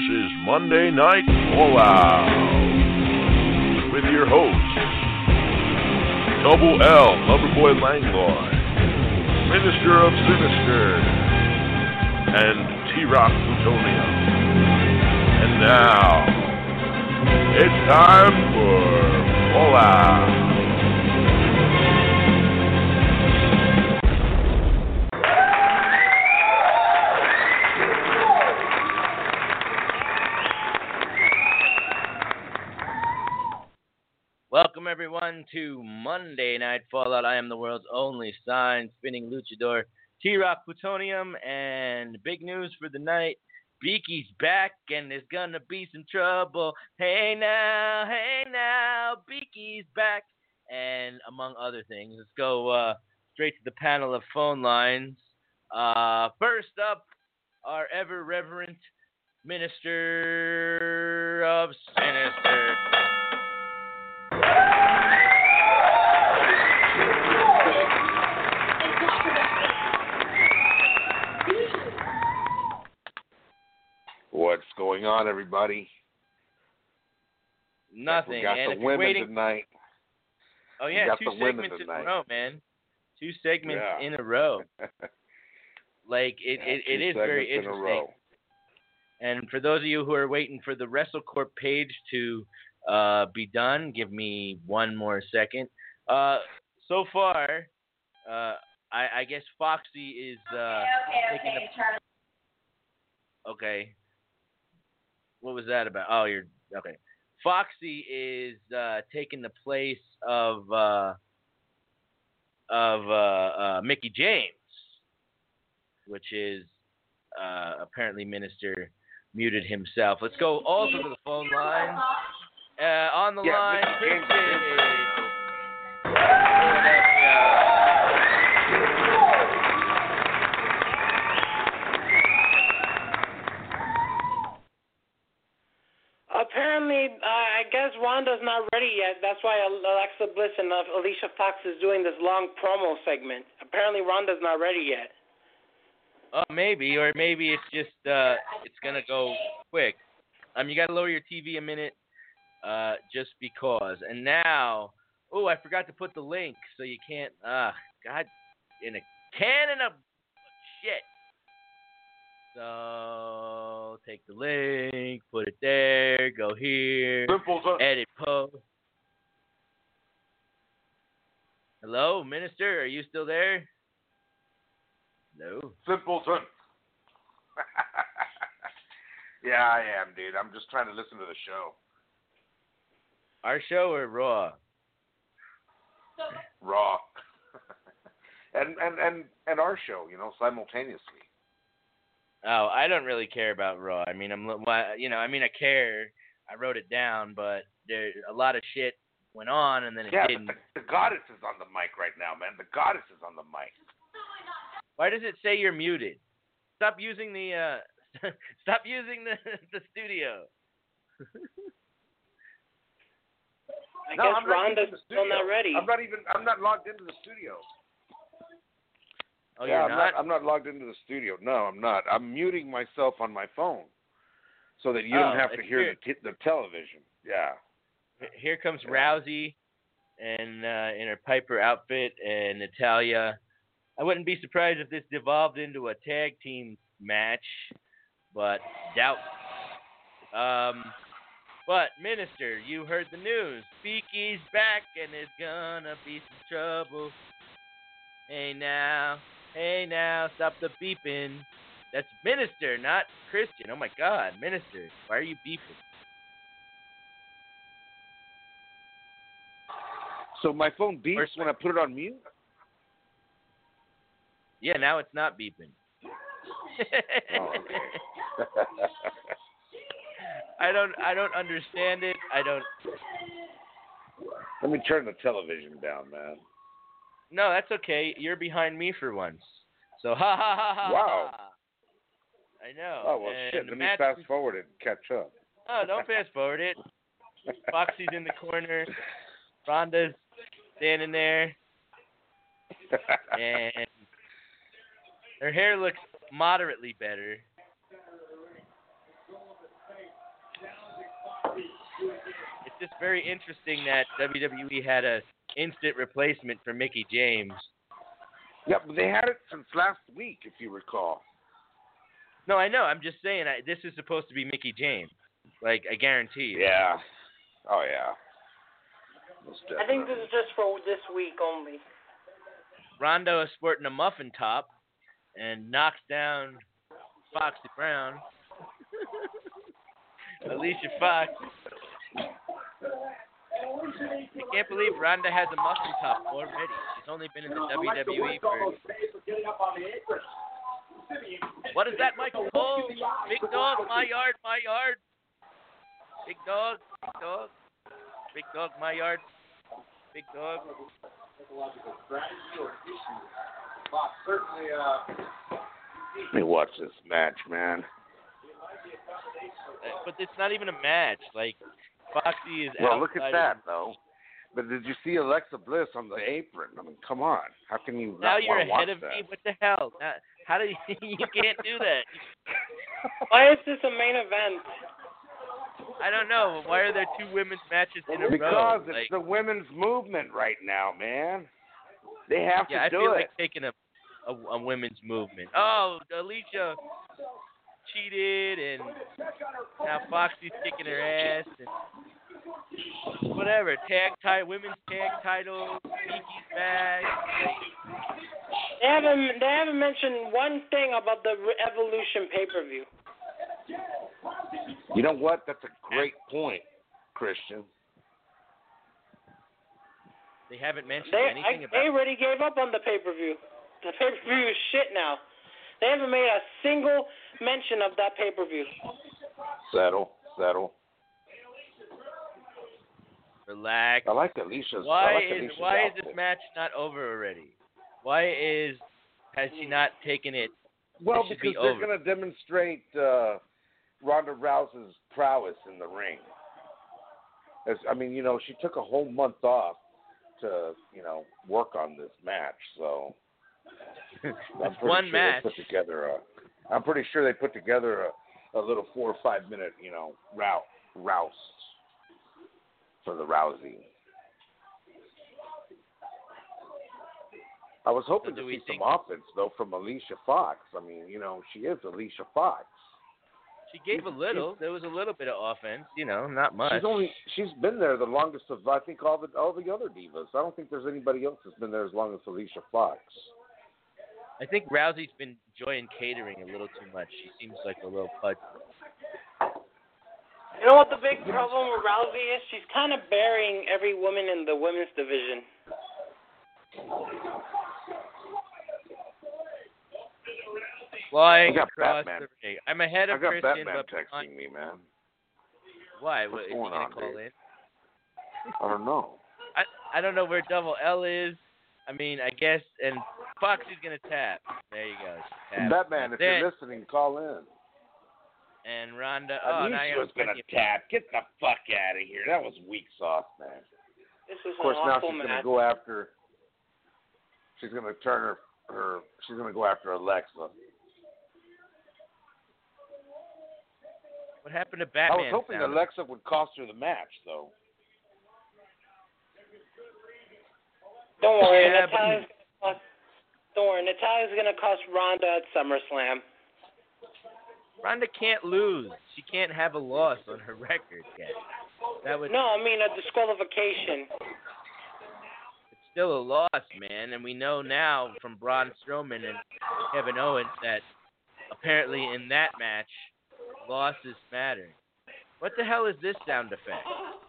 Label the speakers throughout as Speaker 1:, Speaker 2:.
Speaker 1: is Monday Night Fallout with your hosts, Double L, Loverboy Langlois, Minister of Sinister, and T-Rock Plutonium. And now, it's time for Fallout.
Speaker 2: Welcome, everyone, to Monday Night Fallout. I am the world's only sign-spinning luchador, T-Rock Plutonium, and big news for the night, Beaky's back, and there's gonna be some trouble. Hey now, Beaky's back, and among other things. Let's go straight to the panel of phone lines. First up, our ever-reverent Minister of Sinister.
Speaker 3: What's going on, everybody?
Speaker 2: Nothing.
Speaker 3: We got
Speaker 2: and
Speaker 3: the
Speaker 2: if you're
Speaker 3: women
Speaker 2: waiting...
Speaker 3: tonight.
Speaker 2: Oh, yeah,
Speaker 3: got
Speaker 2: two
Speaker 3: the women
Speaker 2: segments in
Speaker 3: tonight.
Speaker 2: a row, man. Two segments
Speaker 3: Yeah.
Speaker 2: in a row. Like, it is very
Speaker 3: in a
Speaker 2: interesting.
Speaker 3: row.
Speaker 2: And for those of you who are waiting for the WrestleCorp page to be done, give me one more second. So far, I guess Foxy is taking the... Okay. What was that about? Oh, you're... Okay. Foxy is taking the place of Mickie James, which is apparently Minister muted himself. Let's go also to the phone lines. On the line, Christian is Philadelphia.
Speaker 4: Apparently, I guess Ronda's not ready yet. That's why Alexa Bliss and Alicia Fox is doing this long promo segment. Apparently, Ronda's not ready yet.
Speaker 2: Maybe, or maybe it's just it's gonna go quick. You gotta lower your TV a minute, just because. And now, I forgot to put the link, so you can't. God, in a cannon of shit. So take the link, put it there, go here, edit post. Hello, Minister, are you still there? No.
Speaker 3: Simpleton. Yeah, I am, dude. I'm just trying to listen to the show.
Speaker 2: Our show or Raw?
Speaker 3: Raw. and our show, simultaneously.
Speaker 2: Oh, I don't really care about Raw. I mean, I care. I wrote it down, but there a lot of shit went on, and then it didn't.
Speaker 3: But the goddess is on the mic right now, man. The goddess is on the mic.
Speaker 2: Why does it say you're muted? Stop using the stop using the studio.
Speaker 4: I guess Ronda's still not ready.
Speaker 3: I'm not logged into the studio.
Speaker 2: Oh, you're not?
Speaker 3: I'm not logged into the studio. No, I'm not. I'm muting myself on my phone so that you don't have to hear the television. Yeah.
Speaker 2: Here comes Rousey and in her Piper outfit, and Natalya. I wouldn't be surprised if this devolved into a tag team match, but doubt. But, Minister, you heard the news. Beaky's back, and there's gonna be some trouble. Hey now, stop the beeping. That's Minister, not Christian. Oh, my God, Minister, why are you beeping?
Speaker 3: So my phone beeps when I put it on mute?
Speaker 2: Yeah, now it's not beeping.
Speaker 3: Oh, okay.
Speaker 2: I don't understand it.
Speaker 3: Let me turn the television down, man.
Speaker 2: No, that's okay. You're behind me for once. So ha.
Speaker 3: Wow.
Speaker 2: I know.
Speaker 3: Oh, well,
Speaker 2: and
Speaker 3: shit. Let me fast forward and catch up.
Speaker 2: Oh, don't fast forward it. Foxy's in the corner. Ronda's standing there. And her hair looks moderately better. it's just very interesting that WWE had a instant replacement for Mickie James.
Speaker 3: Yeah, but they had it since last week, if you recall.
Speaker 2: No, I know. I'm just saying this is supposed to be Mickie James. Like, I guarantee you.
Speaker 3: Yeah. Oh, yeah.
Speaker 4: I think this is just for this week only.
Speaker 2: Ronda is sporting a muffin top and knocks down Foxy Brown. Alicia Fox. I can't believe Ronda has a muffin top already. She's only been in the WWE for... What is that, Michael Cole? Big dog, my yard, my yard. Big dog, big dog. Big dog, my yard. Big dog.
Speaker 3: Let me watch this match, man.
Speaker 2: But it's not even a match. Like, Foxy is
Speaker 3: Well, look at that,
Speaker 2: of...
Speaker 3: though. But did you see Alexa Bliss on the apron? I mean, come on. How can you
Speaker 2: now
Speaker 3: not
Speaker 2: you're
Speaker 3: want to
Speaker 2: ahead
Speaker 3: watch
Speaker 2: of
Speaker 3: that?
Speaker 2: me? What the hell? Now, how do you can't do that?
Speaker 4: Why is this a main event?
Speaker 2: I don't know. Why are there two women's matches in a row?
Speaker 3: Because it's
Speaker 2: Like,
Speaker 3: the women's movement right now, man. They have
Speaker 2: I
Speaker 3: to do
Speaker 2: feel
Speaker 3: it.
Speaker 2: like taking a women's movement. Oh, Alicia cheated, and now Foxy's kicking her ass, and whatever. Women's tag title. Mickey's back.
Speaker 4: They haven't mentioned one thing about the Evolution pay-per-view.
Speaker 3: You know what? That's a great point, Christian.
Speaker 2: They haven't mentioned anything about.
Speaker 4: They already gave up on the pay-per-view. The pay-per-view is shit now. They haven't made a single mention of that pay-per-view.
Speaker 3: Settle.
Speaker 2: Relax.
Speaker 3: I like Alicia's.
Speaker 2: Why
Speaker 3: Alicia's
Speaker 2: is
Speaker 3: outfit.
Speaker 2: this match not over already? Has she not taken it?
Speaker 3: Well,
Speaker 2: it should
Speaker 3: because
Speaker 2: be
Speaker 3: they're
Speaker 2: over.
Speaker 3: going to demonstrate Ronda Rousey's prowess in the ring. She took a whole month off to, work on this match. So I'm pretty sure they put together a little 4 or 5 minute, rouse for the Rousey. I was hoping to see some offense, though, from Alicia Fox. I mean, she is Alicia Fox.
Speaker 2: She gave a little. There was a little bit of offense, not much.
Speaker 3: She's been there the longest of, I think, all the other divas. I don't think there's anybody else that's been there as long as Alicia Fox.
Speaker 2: I think Rousey's been enjoying catering a little too much. She seems like a little pudgy.
Speaker 4: You know what the big problem with Rousey is? She's kind of burying every woman in the women's division.
Speaker 2: Flying
Speaker 3: got
Speaker 2: across
Speaker 3: Batman.
Speaker 2: the ring. I'm ahead of
Speaker 3: I got
Speaker 2: Christian,
Speaker 3: Batman
Speaker 2: but
Speaker 3: texting me, man.
Speaker 2: Why?
Speaker 3: What's
Speaker 2: Is he
Speaker 3: going
Speaker 2: gonna
Speaker 3: on,
Speaker 2: call
Speaker 3: dude?
Speaker 2: in?
Speaker 3: I don't know.
Speaker 2: I don't know where Double L is. I mean, I guess, and Foxy's gonna tap. There you go. Tap.
Speaker 3: Batman, if you're listening, call in.
Speaker 2: And Ronda.
Speaker 3: I knew she was gonna tap. Get the fuck out of here. That was weak sauce, man.
Speaker 4: This is
Speaker 3: Of course,
Speaker 4: an
Speaker 3: now
Speaker 4: awful
Speaker 3: she's
Speaker 4: match.
Speaker 3: gonna go after. She's gonna turn her. She's gonna go after Alexa.
Speaker 2: What happened to Batman?
Speaker 3: I was hoping Alexa would cost her the match, though.
Speaker 4: Don't worry,
Speaker 2: Yeah,
Speaker 4: Natalia's gonna cost Ronda at SummerSlam.
Speaker 2: Ronda can't lose. She can't have a loss on her record yet. That would.
Speaker 4: No, I mean a disqualification.
Speaker 2: It's still a loss, man, and we know now from Braun Strowman and Kevin Owens that apparently in that match, losses matter. What the hell is this sound effect?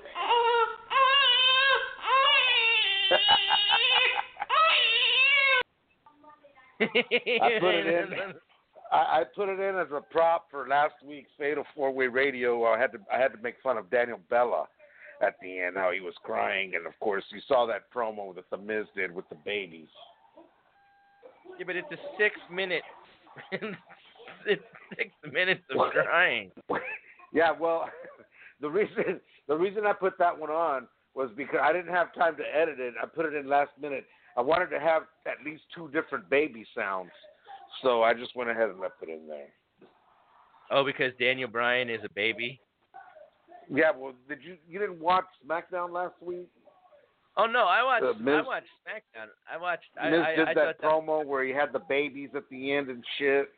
Speaker 3: I put it in. I put it in as a prop for last week's Fatal 4-Way Radio. I had to make fun of Daniel Bella at the end, how he was crying, and of course you saw that promo that the Miz did with the babies.
Speaker 2: Yeah, but it's a 6 minute. It's 6 minutes of crying.
Speaker 3: Yeah, well, the reason I put that one on was because I didn't have time to edit it. I put it in last minute. I wanted to have at least 2 different baby sounds, so I just went ahead and left it in there.
Speaker 2: Oh, because Daniel Bryan is a baby?
Speaker 3: Yeah, well, you didn't watch SmackDown last week?
Speaker 2: Oh no, I watched
Speaker 3: Miz
Speaker 2: SmackDown. I
Speaker 3: did that
Speaker 2: thought
Speaker 3: promo where he had the babies at the end and shit.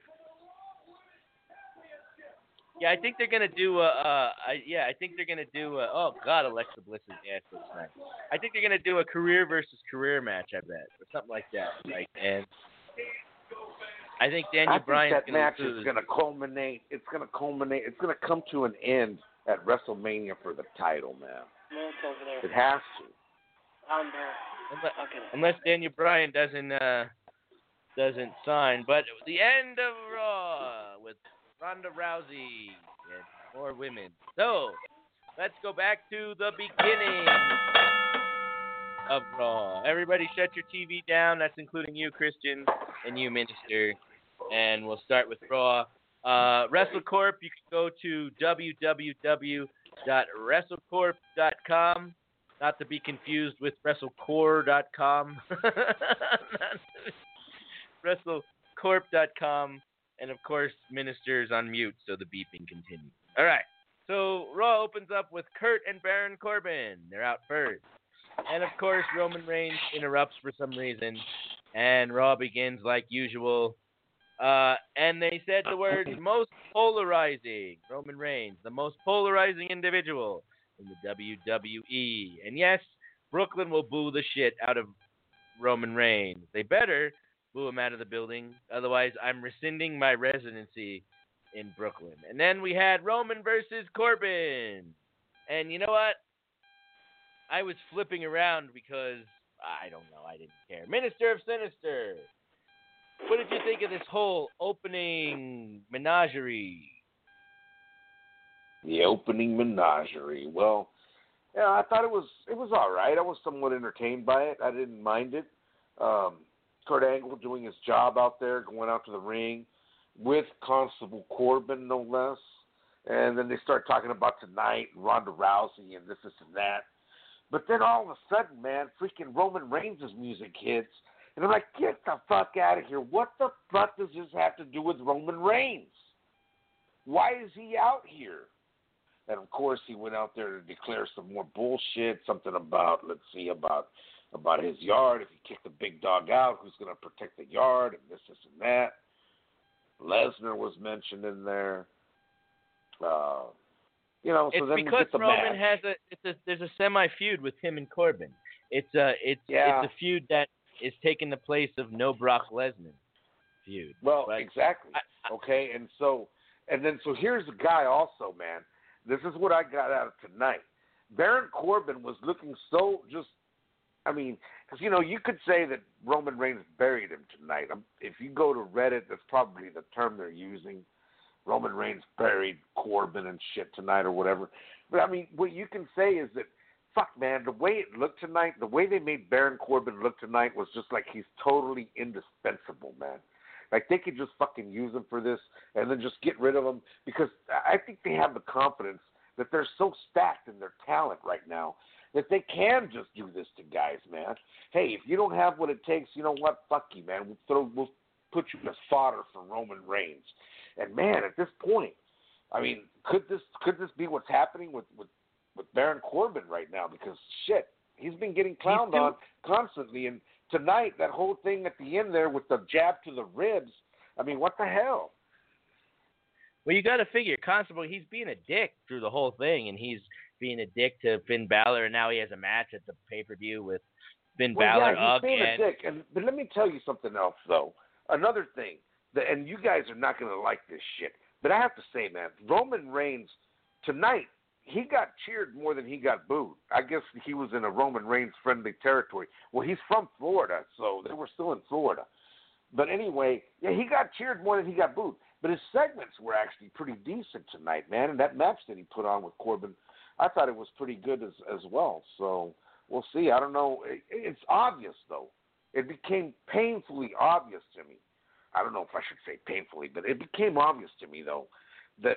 Speaker 2: Yeah, I think they're gonna do I think they're gonna do oh god, Alexa Bliss's ass looks nice. I think they're gonna do a career versus career match, I bet, or something like that. Right, and I think Daniel Bryan's
Speaker 3: that match
Speaker 2: lose.
Speaker 3: is gonna culminate. It's gonna come to an end at WrestleMania for the title, man.
Speaker 4: No, it's over there.
Speaker 3: It has to.
Speaker 2: Unless Daniel Bryan doesn't sign, but the end of Raw with Ronda Rousey and more women. So let's go back to the beginning of Raw. Everybody, shut your TV down. That's including you, Christian, and you, Minister. And we'll start with Raw. WrestleCorp. You can go to www.wrestlecorp.com. Not to be confused with WrestleCore.com. WrestleCorp.com. And, of course, Minister's on mute, so the beeping continues. All right. So Raw opens up with Kurt and Baron Corbin. They're out first. And, of course, Roman Reigns interrupts for some reason. And Raw begins like usual. And they said the words most polarizing. Roman Reigns, the most polarizing individual in the WWE. And yes, Brooklyn will boo the shit out of Roman Reigns. They better boo him out of the building. Otherwise, I'm rescinding my residency in Brooklyn. And then we had Roman versus Corbin. And you know what? I was flipping around because, I don't know, I didn't care. Minister of Sinister. What did you think of this whole opening menagerie?
Speaker 3: The opening menagerie. Well, yeah, I thought it was all right. I was somewhat entertained by it. I didn't mind it. Kurt Angle doing his job out there, going out to the ring with Constable Corbin, no less. And then they start talking about tonight and Ronda Rousey and this and that. But then all of a sudden, man, freaking Roman Reigns' music hits. And I'm like, get the fuck out of here. What the fuck does this have to do with Roman Reigns? Why is he out here? And, of course, he went out there to declare some more bullshit, something about, about his yard. If he kicked the big dog out, who's going to protect the yard and this and that. Lesnar was mentioned in there. So
Speaker 2: it's
Speaker 3: then
Speaker 2: because
Speaker 3: we get the
Speaker 2: Roman
Speaker 3: match.
Speaker 2: there's a semi-feud with him and Corbin. It's a feud that is taking the place of no Brock Lesnar feud.
Speaker 3: Well, exactly. Okay, and so here's the guy also, man. This is what I got out of tonight. Baron Corbin was looking so because, you could say that Roman Reigns buried him tonight. If you go to Reddit, that's probably the term they're using. Roman Reigns buried Corbin and shit tonight or whatever. But, what you can say is that, fuck, man, the way it looked tonight, the way they made Baron Corbin look tonight was just like he's totally indispensable, man. Like, they could just fucking use him for this and then just get rid of him because I think they have the confidence that they're so stacked in their talent right now that they can just do this to guys, man. Hey, if you don't have what it takes, you know what? Fuck you, man. We'll put you as fodder for Roman Reigns. And, man, at this point, could this be what's happening with Baron Corbin right now? Because, shit, he's been getting clowned on constantly. And tonight, that whole thing at the end there with the jab to the ribs, what the hell?
Speaker 2: Well, you got to figure, Constable, he's being a dick through the whole thing, and he's being a dick to Finn Balor, and now he has a match at the pay-per-view with Finn Balor
Speaker 3: yeah, he's
Speaker 2: again.
Speaker 3: being a dick. But let me tell you something else, though. Another thing, and you guys are not going to like this shit, but I have to say, man, Roman Reigns, tonight, he got cheered more than he got booed. I guess he was in a Roman Reigns-friendly territory. Well, he's from Florida, so they were still in Florida. But anyway, yeah, he got cheered more than he got booed. But his segments were actually pretty decent tonight, man. And that match that he put on with Corbin, I thought it was pretty good as well. So we'll see. I don't know. It's obvious, though. It became painfully obvious to me. I don't know if I should say painfully, but it became obvious to me, though, that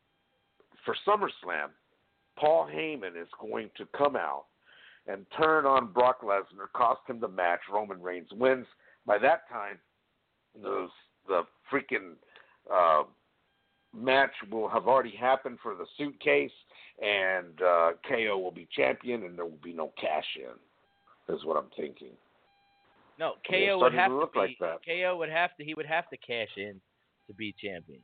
Speaker 3: for SummerSlam, Paul Heyman is going to come out and turn on Brock Lesnar, cost him the match. Roman Reigns wins. By that time, the freaking match will have already happened for the suitcase, and KO will be champion, and there will be no cash-in, is what I'm thinking.
Speaker 2: No, KO would have to be.
Speaker 3: Like that.
Speaker 2: KO would have to. He would have to cash in to be champion.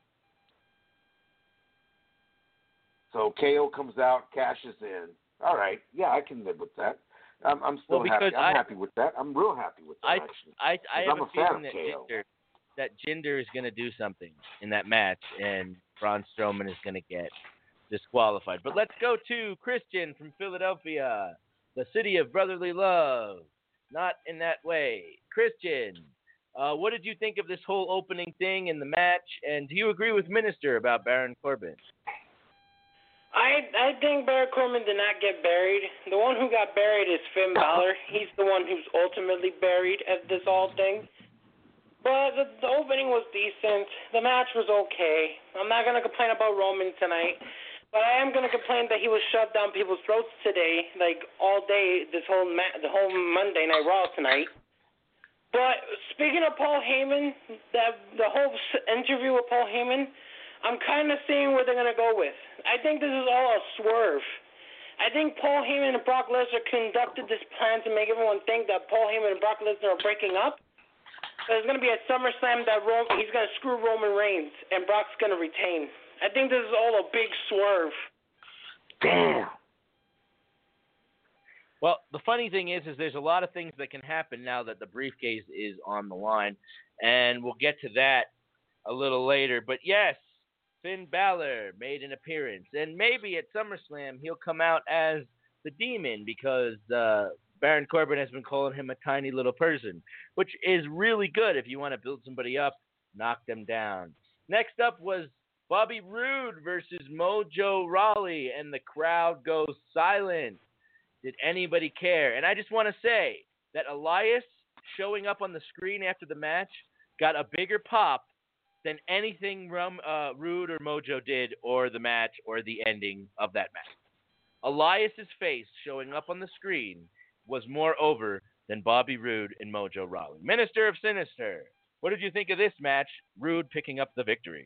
Speaker 3: So KO comes out, cashes in. All right, yeah, I can live with that. I'm still happy. I'm happy with that. I'm real happy with that.
Speaker 2: I have
Speaker 3: I'm
Speaker 2: a feeling that Jinder is going to do something in that match, and Braun Strowman is going to get disqualified. But let's go to Christian from Philadelphia, the city of brotherly love. Not in that way. Christian, what did you think of this whole opening thing in the match? And do you agree with Minister about Baron Corbin?
Speaker 4: I think Baron Corbin did not get buried. The one who got buried is Finn Balor. He's the one who's ultimately buried at this whole thing. But the opening was decent. The match was okay. I'm not going to complain about Roman tonight. But I am going to complain that he was shoved down people's throats today, like all day, the whole Monday Night Raw tonight. But speaking of Paul Heyman, the whole interview with Paul Heyman, I'm kind of seeing where they're going to go with. I think this is all a swerve. I think Paul Heyman and Brock Lesnar conducted this plan to make everyone think that Paul Heyman and Brock Lesnar are breaking up. There's going to be a SummerSlam that he's going to screw Roman Reigns, and Brock's going to retain. I think this is all a big swerve.
Speaker 3: Damn.
Speaker 2: Well, the funny thing is there's a lot of things that can happen now that the briefcase is on the line, and we'll get to that a little later. But yes, Finn Balor made an appearance, and maybe at SummerSlam he'll come out as the Demon because Baron Corbin has been calling him a tiny little person, which is really good if you want to build somebody up, knock them down. Next up was Bobby Roode versus Mojo Rawley, and the crowd goes silent. Did anybody care? And I just want to say that Elias showing up on the screen after the match got a bigger pop than anything Roode or Mojo did, or the match, or the ending of that match. Elias's face showing up on the screen was more over than Bobby Roode and Mojo Rawley. Minister of Sinister, what did you think of this match? Roode picking up the victory.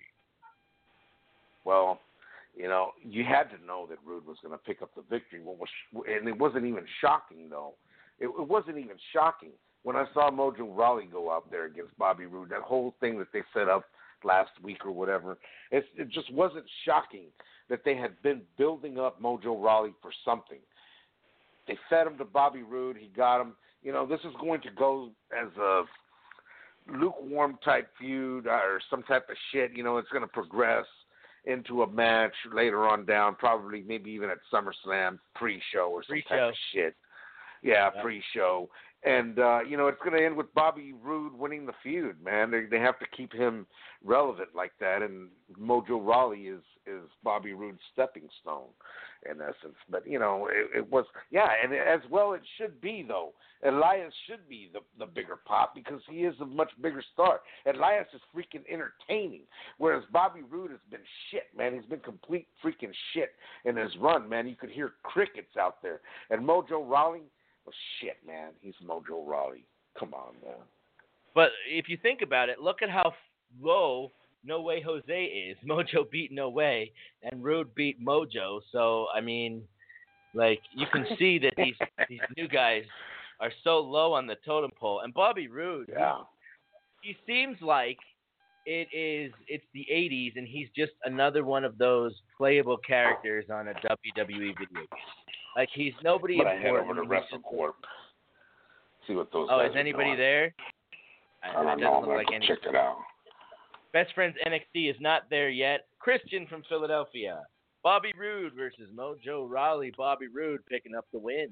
Speaker 3: Well, you had to know that Roode was going to pick up the victory. And it wasn't even shocking, though. It wasn't even shocking. When I saw Mojo Rawley go out there against Bobby Roode, that whole thing that they set up last week or whatever, it just wasn't shocking that they had been building up Mojo Rawley for something. They fed him to Bobby Roode. He got him. This is going to go as a lukewarm type feud or some type of shit. It's going to progress into a match later on down, probably maybe even at SummerSlam pre-show or some type of shit. Yeah, pre-show. And, it's going to end with Bobby Roode winning the feud, man. They have to keep him relevant like that, and Mojo Rawley is Bobby Roode's stepping stone, in essence. But, it was, and as well it should be, though. Elias should be the bigger pop because he is a much bigger star. Elias is freaking entertaining, whereas Bobby Roode has been shit, man. He's been complete freaking shit in his run, man. You could hear crickets out there. And Mojo Rawley, well, shit, man. He's Mojo Rawley. Come on, man.
Speaker 2: But if you think about it, look at how low No Way Jose is. Mojo beat No Way, and Roode beat Mojo. So, I mean, you can see that these new guys are so low on the totem pole. And Bobby Roode, he seems like it's the 80s, and he's just another one of those playable characters on a WWE video game. He's nobody
Speaker 3: important.
Speaker 2: I head
Speaker 3: over to WrestleCorp. See what those guys
Speaker 2: are. Oh, is anybody
Speaker 3: doing.
Speaker 2: There?
Speaker 3: I don't know. I'm going to check it out.
Speaker 2: Best Friends NXT is not there yet. Christian from Philadelphia. Bobby Roode versus Mojo Rawley. Bobby Roode picking up the win.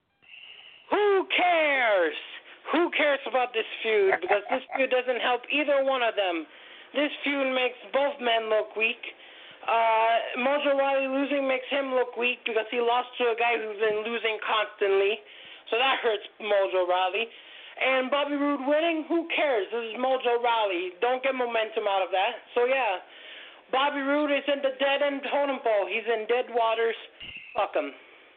Speaker 4: Who cares? Who cares about this feud? Because this feud doesn't help either one of them. This feud makes both men look weak. Mojo Rawley losing makes him look weak because he lost to a guy who's been losing constantly. So that hurts Mojo Rawley. And Bobby Roode winning, who cares? This is Mojo Rawley. Don't get momentum out of that. So, yeah, Bobby Roode is in the dead end totem pole. He's in dead waters. Fuck him.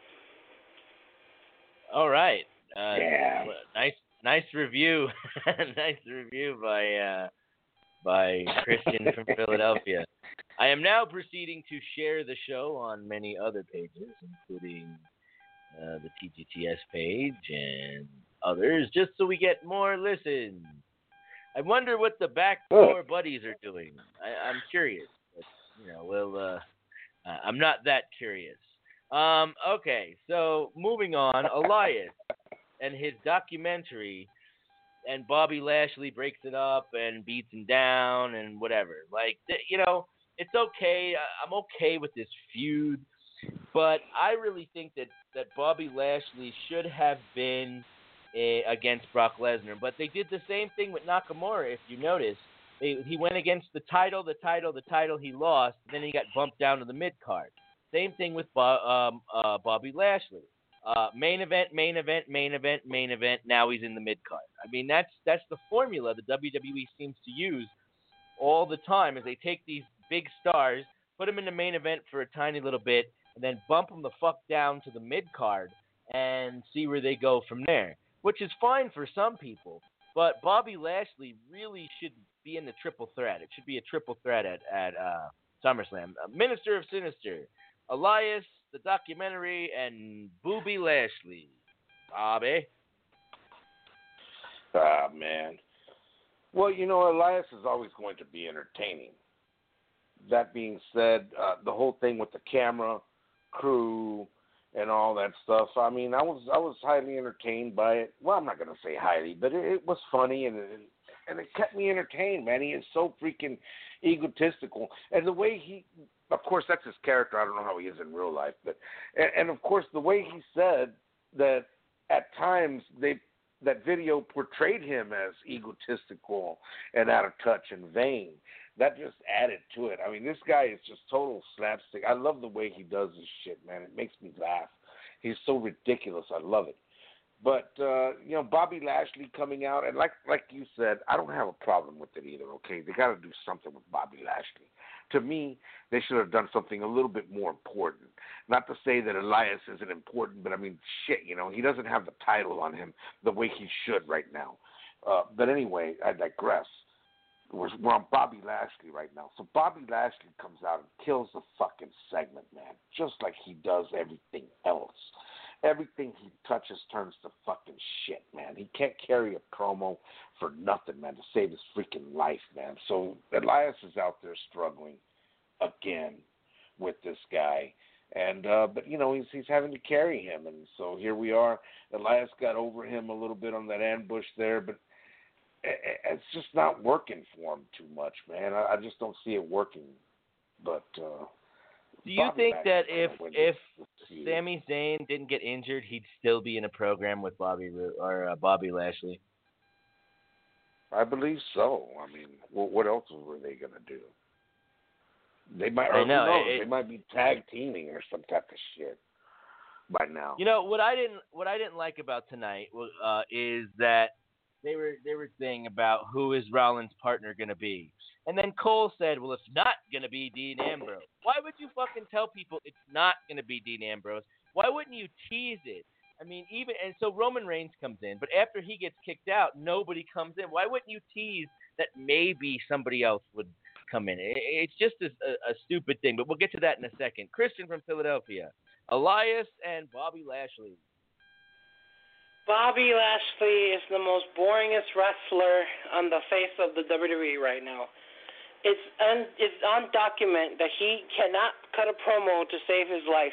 Speaker 2: All right.
Speaker 3: Yeah.
Speaker 2: Nice review. Nice review by Christian from Philadelphia. I am now proceeding to share the show on many other pages, including the TGTS page and others, just so we get more listens. I wonder what the backdoor buddies are doing. I'm curious. But, I'm not that curious. Okay, so moving on, Elias and his documentary, and Bobby Lashley breaks it up and beats him down and whatever. Like, it's okay. I'm okay with this feud, but I really think that Bobby Lashley should have been against Brock Lesnar. But they did the same thing with Nakamura, if you notice. He went against the title, he lost, then he got bumped down to the mid-card. Same thing with Bobby Lashley. Main event, now he's in the mid-card. I mean, that's the formula the WWE seems to use all the time, is they take these big stars, put them in the main event for a tiny little bit, and then bump them the fuck down to the mid-card and see where they go from there, which is fine for some people. But Bobby Lashley really should be in the triple threat. It should be a triple threat at SummerSlam. Minister of Sinister, Elias, the documentary, and Booby Lashley. Bobby?
Speaker 3: Ah, man. Well, Elias is always going to be entertaining. That being said, the whole thing with the camera, crew, and all that stuff, I mean, I was highly entertained by it. Well, I'm not going to say highly, but it was funny, and it kept me entertained, man. He is so freaking egotistical. And the way he, of course, that's his character. I don't know how he is in real life. But and of course, the way he said that at times that video portrayed him as egotistical and out of touch and vain. That just added to it. I mean, this guy is just total slapstick. I love the way he does this shit, man. It makes me laugh. He's so ridiculous. I love it. But, Bobby Lashley coming out, and like you said, I don't have a problem with it either, okay? They got to do something with Bobby Lashley. To me, they should have done something a little bit more important. Not to say that Elias isn't important, but, I mean, shit, he doesn't have the title on him the way he should right now. But anyway, I digress. We're on Bobby Lashley right now. So Bobby Lashley comes out and kills the fucking segment, man, just like he does everything else. Everything he touches turns to fucking shit, man. He can't carry a promo for nothing, man, to save his freaking life, man. So Elias is out there struggling again with this guy. And but he's having to carry him, and so here we are. Elias got over him a little bit on that ambush there, but it's just not working for him too much, man. I just don't see it working. But
Speaker 2: do you think that if Sami Zayn didn't get injured, he'd still be in a program with Bobby Lashley?
Speaker 3: I believe so. I mean, what else were they gonna do? They might. They might be tag teaming or some type of shit by now.
Speaker 2: What I didn't like about tonight is that they were saying about who is Rollins' partner going to be. And then Cole said, well, it's not going to be Dean Ambrose. Why would you fucking tell people it's not going to be Dean Ambrose? Why wouldn't you tease it? I mean, and so Roman Reigns comes in, but after he gets kicked out, nobody comes in. Why wouldn't you tease that maybe somebody else would come in? It's just a stupid thing, but we'll get to that in a second. Christian from Philadelphia, Elias and Bobby Lashley.
Speaker 4: Bobby Lashley is the most boringest wrestler on the face of the WWE right now. It's on document that he cannot cut a promo to save his life.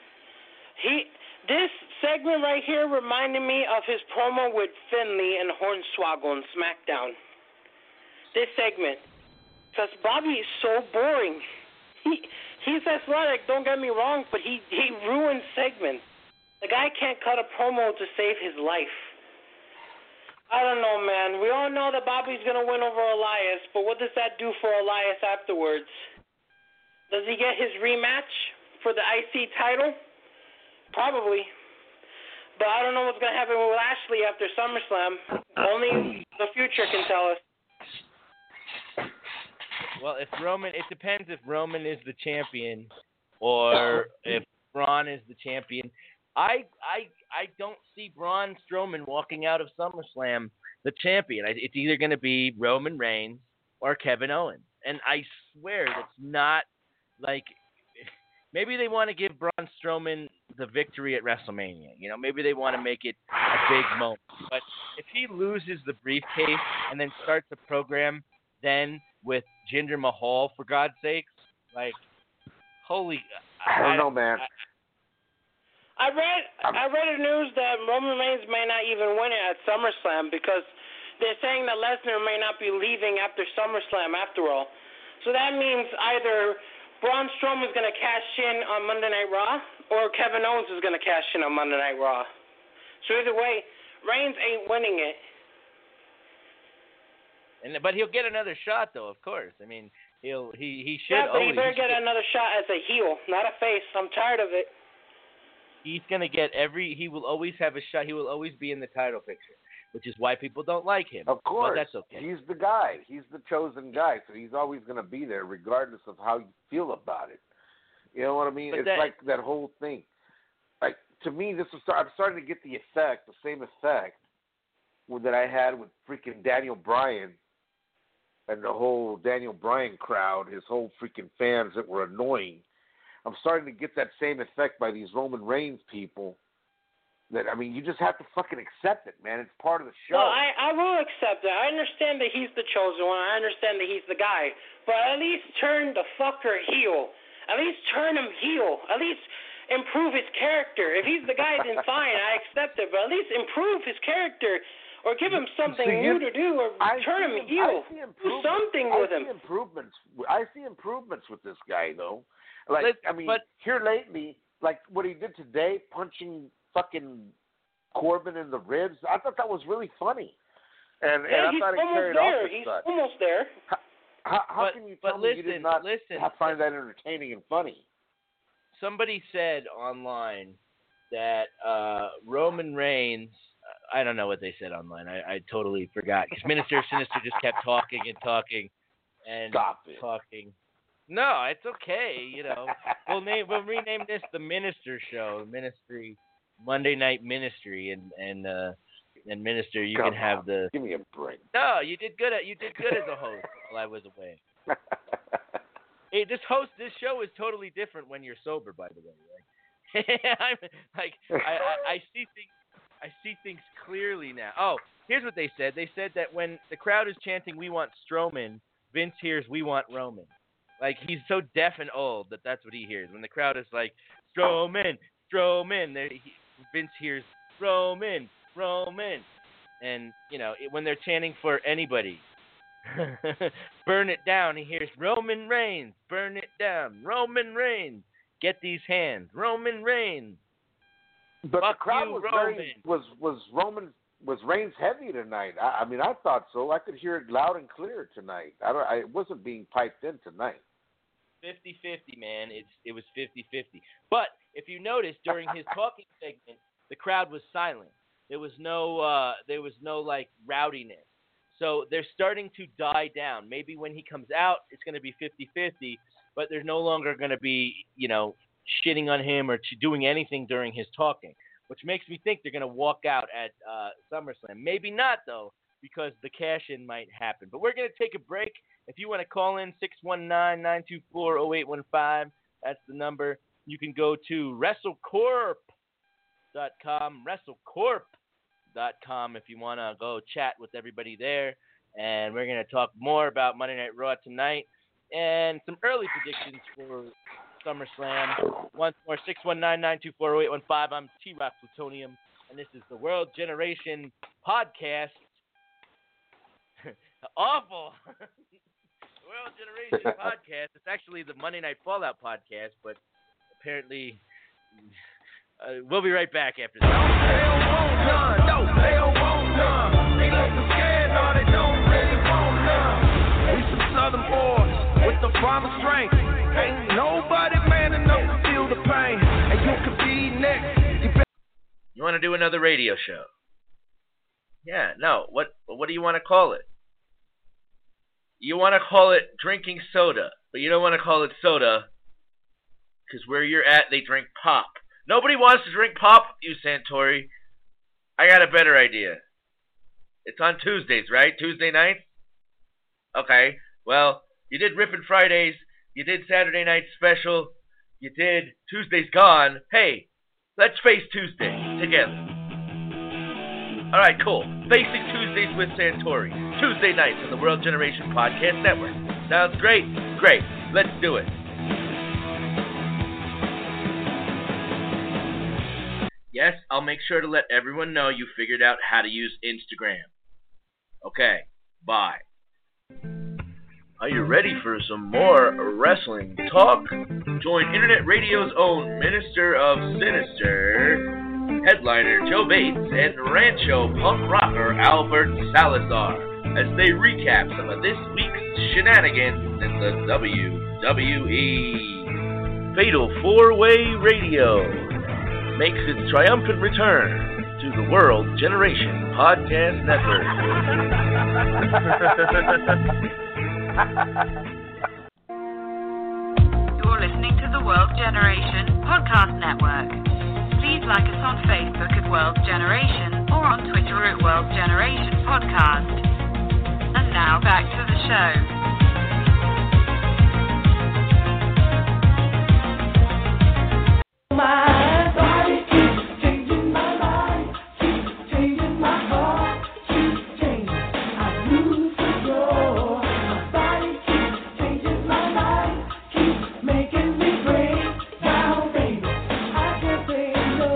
Speaker 4: This segment right here reminded me of his promo with Finlay and Hornswoggle on SmackDown. This segment. Because Bobby is so boring. He's athletic, don't get me wrong, but he ruins segments. The guy can't cut a promo to save his life. I don't know, man. We all know that Bobby's going to win over Elias, but what does that do for Elias afterwards? Does he get his rematch for the IC title? Probably. But I don't know what's going to happen with Lashley after SummerSlam. Only the future can tell us.
Speaker 2: Well, it depends if Roman is the champion or if Braun is the champion. I don't see Braun Strowman walking out of SummerSlam the champion. It's either going to be Roman Reigns or Kevin Owens. And I swear that's not like maybe they want to give Braun Strowman the victory at WrestleMania. You know, maybe they want to make it a big moment. But if he loses the briefcase and then starts a program then with Jinder Mahal, for God's sakes, like, holy...
Speaker 3: I don't know, man.
Speaker 4: I read the news that Roman Reigns may not even win it at SummerSlam because they're saying that Lesnar may not be leaving after SummerSlam after all. So that means either Braun Strowman's going to cash in on Monday Night Raw or Kevin Owens is going to cash in on Monday Night Raw. So either way, Reigns ain't winning it.
Speaker 2: But he'll get another shot, though, of course. I mean, he should.
Speaker 4: Yeah, but he better get another shot as a heel, not a face. I'm tired of it.
Speaker 2: He's going to get he will always have a shot. He will always be in the title picture, which is why people don't like him.
Speaker 3: Of course.
Speaker 2: But that's okay.
Speaker 3: He's the guy. He's the chosen guy, so he's always going to be there regardless of how you feel about it. You know what I mean? It's like that whole thing. Like, to me, I'm starting to get the same effect that I had with freaking Daniel Bryan and the whole Daniel Bryan crowd, his whole freaking fans that were annoying. I'm starting to get that same effect by these Roman Reigns people. That, I mean, you just have to fucking accept it, man. It's part of the show.
Speaker 4: Well, I will accept it. I understand that he's the chosen one. I understand that he's the guy. But at least turn the fucker heel. At least turn him heel. At least improve his character. If he's the guy, then fine, I accept it. But at least improve his character. Or give him something new to do. Or turn him heel. Do something with him.
Speaker 3: I see improvements with this guy, though. Like, here lately, like what he did today, punching fucking Corbin in the ribs, I thought that was really funny. And I thought it carried off the
Speaker 4: He's almost there.
Speaker 3: How can you tell me you did not find that entertaining and funny?
Speaker 2: Somebody said online that Roman Reigns, I don't know what they said online. I totally forgot. Because Minister Sinister just kept talking and talking and talking. No, it's okay. You know, we'll rename this the Minister Show, Ministry, Monday Night Ministry, and Minister, you can have the.
Speaker 3: Give me a break.
Speaker 2: No, you did good as a host while I was away. Hey, this show is totally different when you're sober, by the way. Right? I see things clearly now. Oh, here's what they said. They said that when the crowd is chanting, "We want Strowman," Vince hears, "We want Roman." Like, he's so deaf and old that's what he hears. When the crowd is like, Strowman, Vince hears, Roman. And, you know, when they're chanting for anybody, burn it down, he hears, Roman Reigns, burn it down, Roman Reigns, get these hands, Roman Reigns.
Speaker 3: But
Speaker 2: Fuck
Speaker 3: the crowd
Speaker 2: you,
Speaker 3: was Reigns heavy tonight. I mean, I thought so. I could hear it loud and clear tonight. It wasn't being piped in tonight.
Speaker 2: 50-50, man. It was 50-50. But if you notice, during his talking segment, the crowd was silent. There was no like rowdiness. So they're starting to die down. Maybe when he comes out, it's going to be 50-50, but there's no longer going to be, you know, shitting on him or doing anything during his talking, which makes me think they're going to walk out at SummerSlam. Maybe not, though, because the cash-in might happen. But we're going to take a break. If you want to call in, 619-924-0815. That's the number. You can go to WrestleCorp.com, WrestleCorp.com if you want to go chat with everybody there. And we're going to talk more about Monday Night Raw tonight and some early predictions for SummerSlam. Once more, 619-924-0815. I'm T-Rock Plutonium, and this is the World Generation Podcast. Awful. World Generation Podcast. It's actually the Monday Night Fallout Podcast, but apparently we'll be right back after this.
Speaker 5: They don't want none. No, they don't want none. They like to scared, no, they don't really want none. We some Southern boys with the promised strength. Ain't nobody man enough to feel the pain. And you could be next.
Speaker 2: You want to do another radio show? Yeah, no. What do you want to call it? You want to call it drinking soda, but you don't want to call it soda because where you're at, they drink pop. Nobody wants to drink pop, you Santori. I got a better idea. It's on Tuesdays, right? Tuesday nights? Okay. Well, you did Rippin' Fridays, you did Saturday Night Special, you did Tuesday's Gone. Hey, let's face Tuesday together. All right, cool. Facing Tuesdays with Santori. Tuesday nights on the World Generation Podcast Network. Sounds great? Great. Let's do it. Yes, I'll make sure to let everyone know you figured out how to use Instagram. Okay, bye. Are you ready for some more wrestling talk? Join Internet Radio's own Minister of Sinister, headliner Joe Bates, and Rancho punk rocker Albert Salazar as they recap some of this week's shenanigans in the WWE. Fatal 4-Way Radio makes its triumphant return to the World Generation Podcast Network.
Speaker 6: You're listening to the World Generation Podcast Network. Please like us on Facebook at World Generation or on Twitter at World Generation Podcast. And now back to the show.
Speaker 7: My body keeps changing, my mind keeps changing, my heart keeps changing. I lose control. My body keeps changing, my mind keeps making me break down, baby. I can't say no.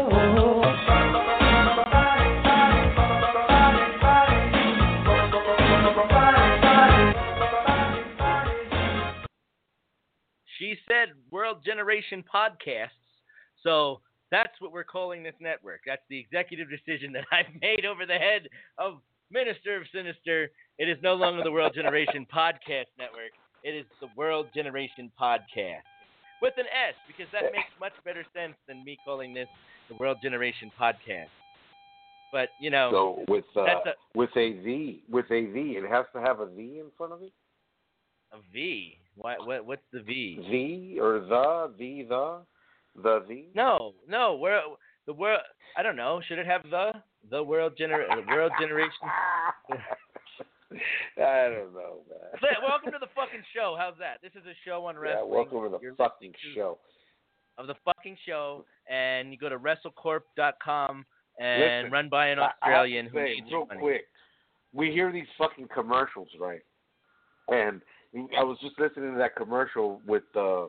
Speaker 2: She said World Generation Podcasts. So that's what we're calling this network. That's the executive decision that I've made over the head of Minister of Sinister. It is no longer the World Generation Podcast Network. It is the World Generation Podcast. With an S, because that makes much better sense than me calling this the World Generation Podcast. But, you know.
Speaker 3: So with a V, it has to have a V in front of it?
Speaker 2: A V? What's the V?
Speaker 3: V or the? The V?
Speaker 2: No. The world. I don't know. Should it have the World Generation?
Speaker 3: I don't know, man.
Speaker 2: Welcome to the fucking show. How's that? This is a show on wrestling.
Speaker 3: Yeah, welcome to the fucking show.
Speaker 2: Of the fucking show, and you go to WrestleCorp.com and run by an Australian who needs
Speaker 3: real
Speaker 2: money.
Speaker 3: quick. We hear these fucking commercials, right? And I was just listening to that commercial with the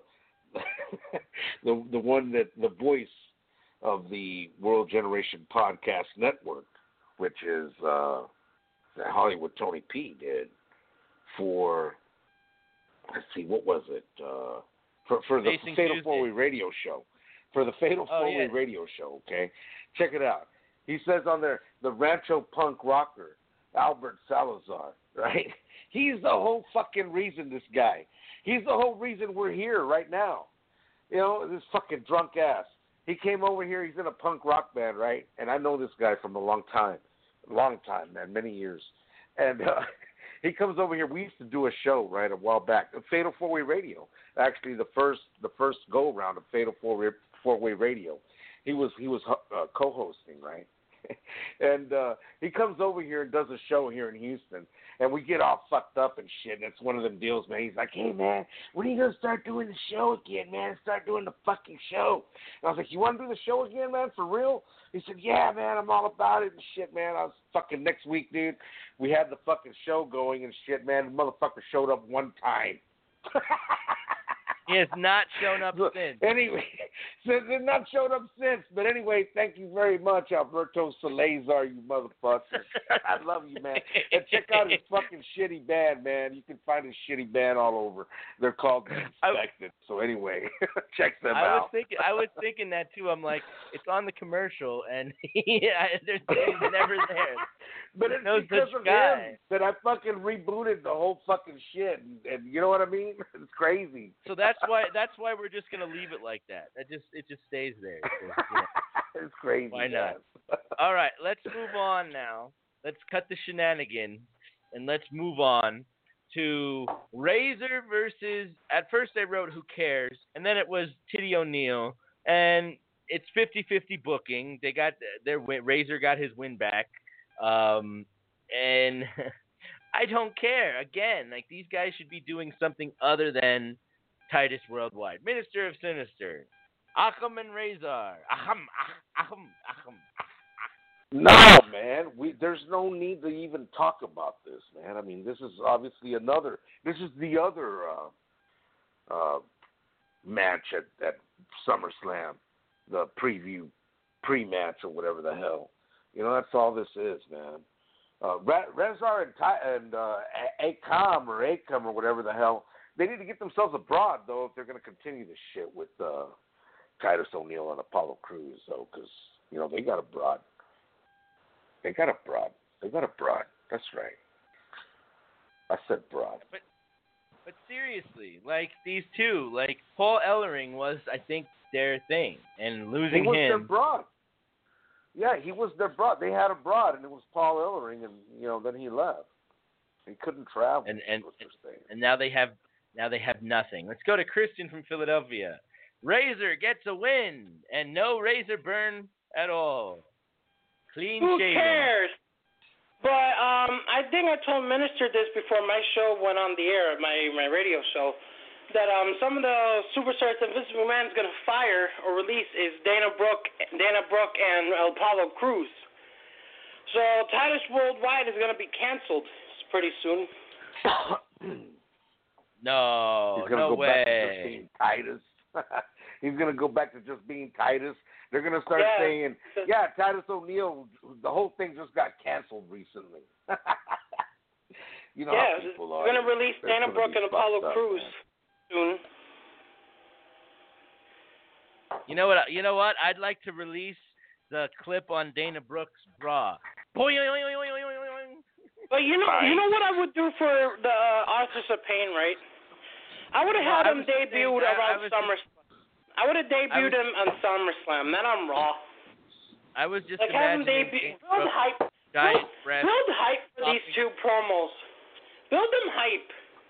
Speaker 3: one that the voice of the World Generation Podcast Network, which is that Hollywood Tony P did for, let's see, what was it? For the Fatal 4-Way Radio Show. For the Fatal 4-Way Radio Show, okay? Check it out. He says on there, the Rancho punk rocker, Albert Salazar, right? He's the whole fucking reason, this guy. He's the whole reason we're here right now. You know, this fucking drunk ass. He came over here. He's in a punk rock band, right? And I know this guy from a long time, man, many years. And he comes over here. We used to do a show, right, a while back, Fatal 4-Way Radio. Actually, the first go around of Fatal 4-Way Radio. He was co-hosting, right? And he comes over here and does a show here in Houston, and we get all fucked up and shit. And it's one of them deals, man. He's like, "Hey, man, when are you gonna start doing the show again, man? Start doing the fucking show." And I was like, "You want to do the show again, man, for real?" He said, "Yeah, man, I'm all about it and shit, man." I was fucking next week, dude. We had the fucking show going and shit, man. The motherfucker showed up one time.
Speaker 2: He has not shown up since.
Speaker 3: Anyway, so they've not shown up since. But anyway, thank you very much, Alberto Salazar, you motherfucker. I love you, man. And check out his fucking shitty band, man. You can find his shitty band all over. They're called The Infected. So anyway, check them out.
Speaker 2: I was thinking that too. I'm like, it's on the commercial, and he's never there.
Speaker 3: But it's because of him that I fucking rebooted the whole fucking shit, and you know what I mean? It's crazy.
Speaker 2: So that's why we're just gonna leave it like that. It just stays there.
Speaker 3: It's crazy.
Speaker 2: Why not? All right, let's move on now. Let's cut the shenanigans and let's move on to Razor versus. At first I wrote Who Cares, and then it was Titty O'Neil, and it's 50-50 booking. They got Razor got his win back. And I don't care. Again, like these guys should be doing something other than Titus Worldwide. Minister of Sinister. Achim and Razor. Achim.
Speaker 3: No, man. There's no need to even talk about this, man. I mean, this is obviously another. This is the other match at SummerSlam, the pre-match or whatever the hell. You know, that's all this is, man. Rezar and Akam or whatever the hell, they need to get themselves a broad, though, if they're going to continue this shit with Titus O'Neil and Apollo Crews, though, because, you know, they got a broad. They got a broad. That's right. I said broad.
Speaker 2: But seriously, like these two, like Paul Ellering was, I think, their thing, and losing
Speaker 3: he was
Speaker 2: him.
Speaker 3: Their broad. Yeah, he was their broad. They had a broad, and it was Paul Ellering, and you know, then he left. He couldn't travel.
Speaker 2: And now they have nothing. Let's go to Christian from Philadelphia. Razor gets a win, and no razor burn at all. Clean
Speaker 4: Who
Speaker 2: shaven.
Speaker 4: cares? But I think I told Minister this before my show went on the air, my radio show, that some of the superstars that Vince McMahon's going to fire or release is Dana Brooke, and Apollo Crews. So Titus Worldwide is going to be canceled pretty soon.
Speaker 2: No, no way.
Speaker 3: Back to just being Titus. He's going to go back to just being Titus. They're going to start saying, Titus O'Neil, the whole thing just got canceled recently. You know how people are.
Speaker 4: They're going to release Dana Brooke and Apollo Crews soon.
Speaker 2: You know what? I'd like to release the clip on Dana Brooke's bra.
Speaker 4: But you know what I would do for the Authors of Pain, right? I would have had him debuted around SummerSlam. I would have debuted him on SummerSlam, not on Raw.
Speaker 2: I was just
Speaker 4: have him debut. Build hype. Build hype for these two promos. Build them hype.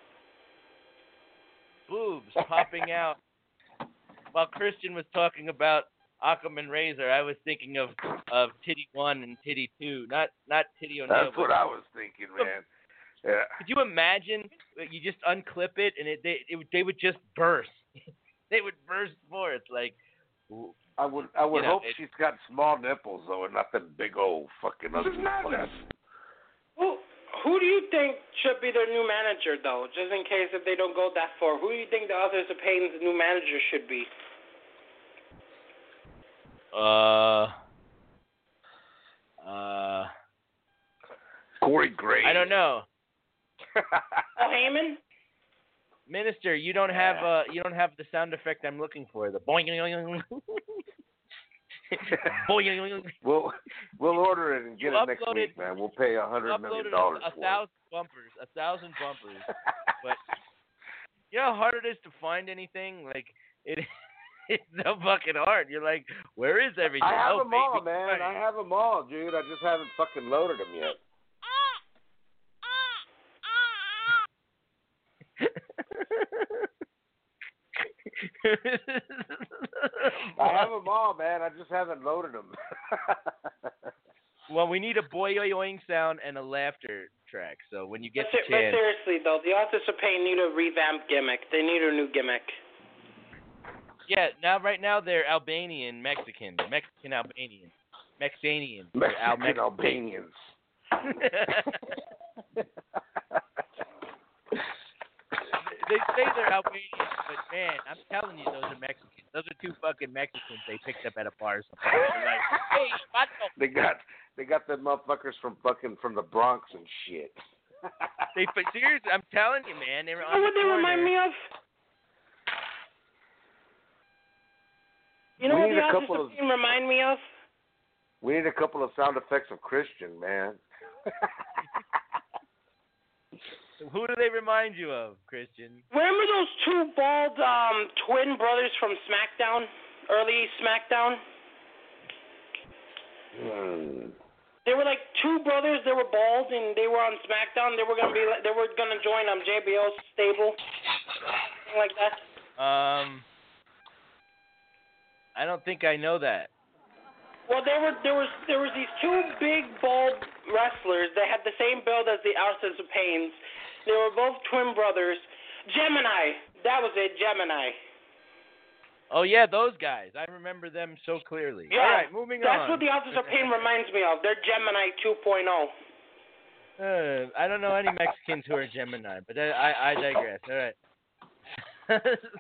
Speaker 2: Boobs popping out. While Christian was talking about Achim and Razor, I was thinking of Titty 1 and Titty 2, not Titty O'Neil.
Speaker 3: That's what I was thinking, man. Yeah.
Speaker 2: Could you imagine you just unclip it and they would just burst? They would burst forth like.
Speaker 3: I would hope she's got small nipples though, and nothing big old fucking ugly.
Speaker 4: Who do you think should be their new manager though? Just in case if they don't go that far, who do you think the Authors of Pain's new manager should be?
Speaker 3: Corey Graves.
Speaker 2: I don't know.
Speaker 4: Heyman?
Speaker 2: Minister, you don't have the sound effect I'm looking for. The boing. Boing.
Speaker 3: We'll order it and get it next week, man. We'll pay $100 million for it.
Speaker 2: 1,000 bumpers. But you know how hard it is to find anything? Like it's so fucking hard. You're like, where is everything?
Speaker 3: I have them
Speaker 2: baby.
Speaker 3: all, man. I have them all, dude. I just haven't fucking loaded them yet. I have them all, man. I just haven't loaded them.
Speaker 2: Well, we need a boing sound and a laughter track. So when you get the chance.
Speaker 4: But seriously, though, the Authors of Pain need a revamped gimmick. They need a new gimmick.
Speaker 2: Yeah, right now they're Albanian Mexican Albanian. Mexanian.
Speaker 3: Mexican Albanians.
Speaker 2: They say they're Albanians, but man, I'm telling you, those are Mexicans. Those are two fucking Mexicans they picked up at a bar or something. Like, hey,
Speaker 3: they got the motherfuckers from the Bronx and shit.
Speaker 2: Seriously, I'm telling you, man. They were on
Speaker 4: what they remind me of? You know what the Authors of Pain remind me of?
Speaker 3: We need a couple of sound effects of Christian, man.
Speaker 2: Who do they remind you of, Christian?
Speaker 4: Remember those two bald twin brothers from SmackDown, early SmackDown? They were like two brothers. They were bald and they were on SmackDown. They were gonna join JBL's stable, something like that.
Speaker 2: I don't think I know that.
Speaker 4: Well, there was these two big, bald wrestlers. They had the same build as the Authors of Pains. They were both twin brothers. Gemini. That was it, Gemini.
Speaker 2: Oh, yeah, those guys. I remember them so clearly.
Speaker 4: Yeah,
Speaker 2: All right, moving on.
Speaker 4: That's what the Authors of Pain reminds me of. They're Gemini 2.0.
Speaker 2: I don't know any Mexicans who are Gemini, but I digress. All right.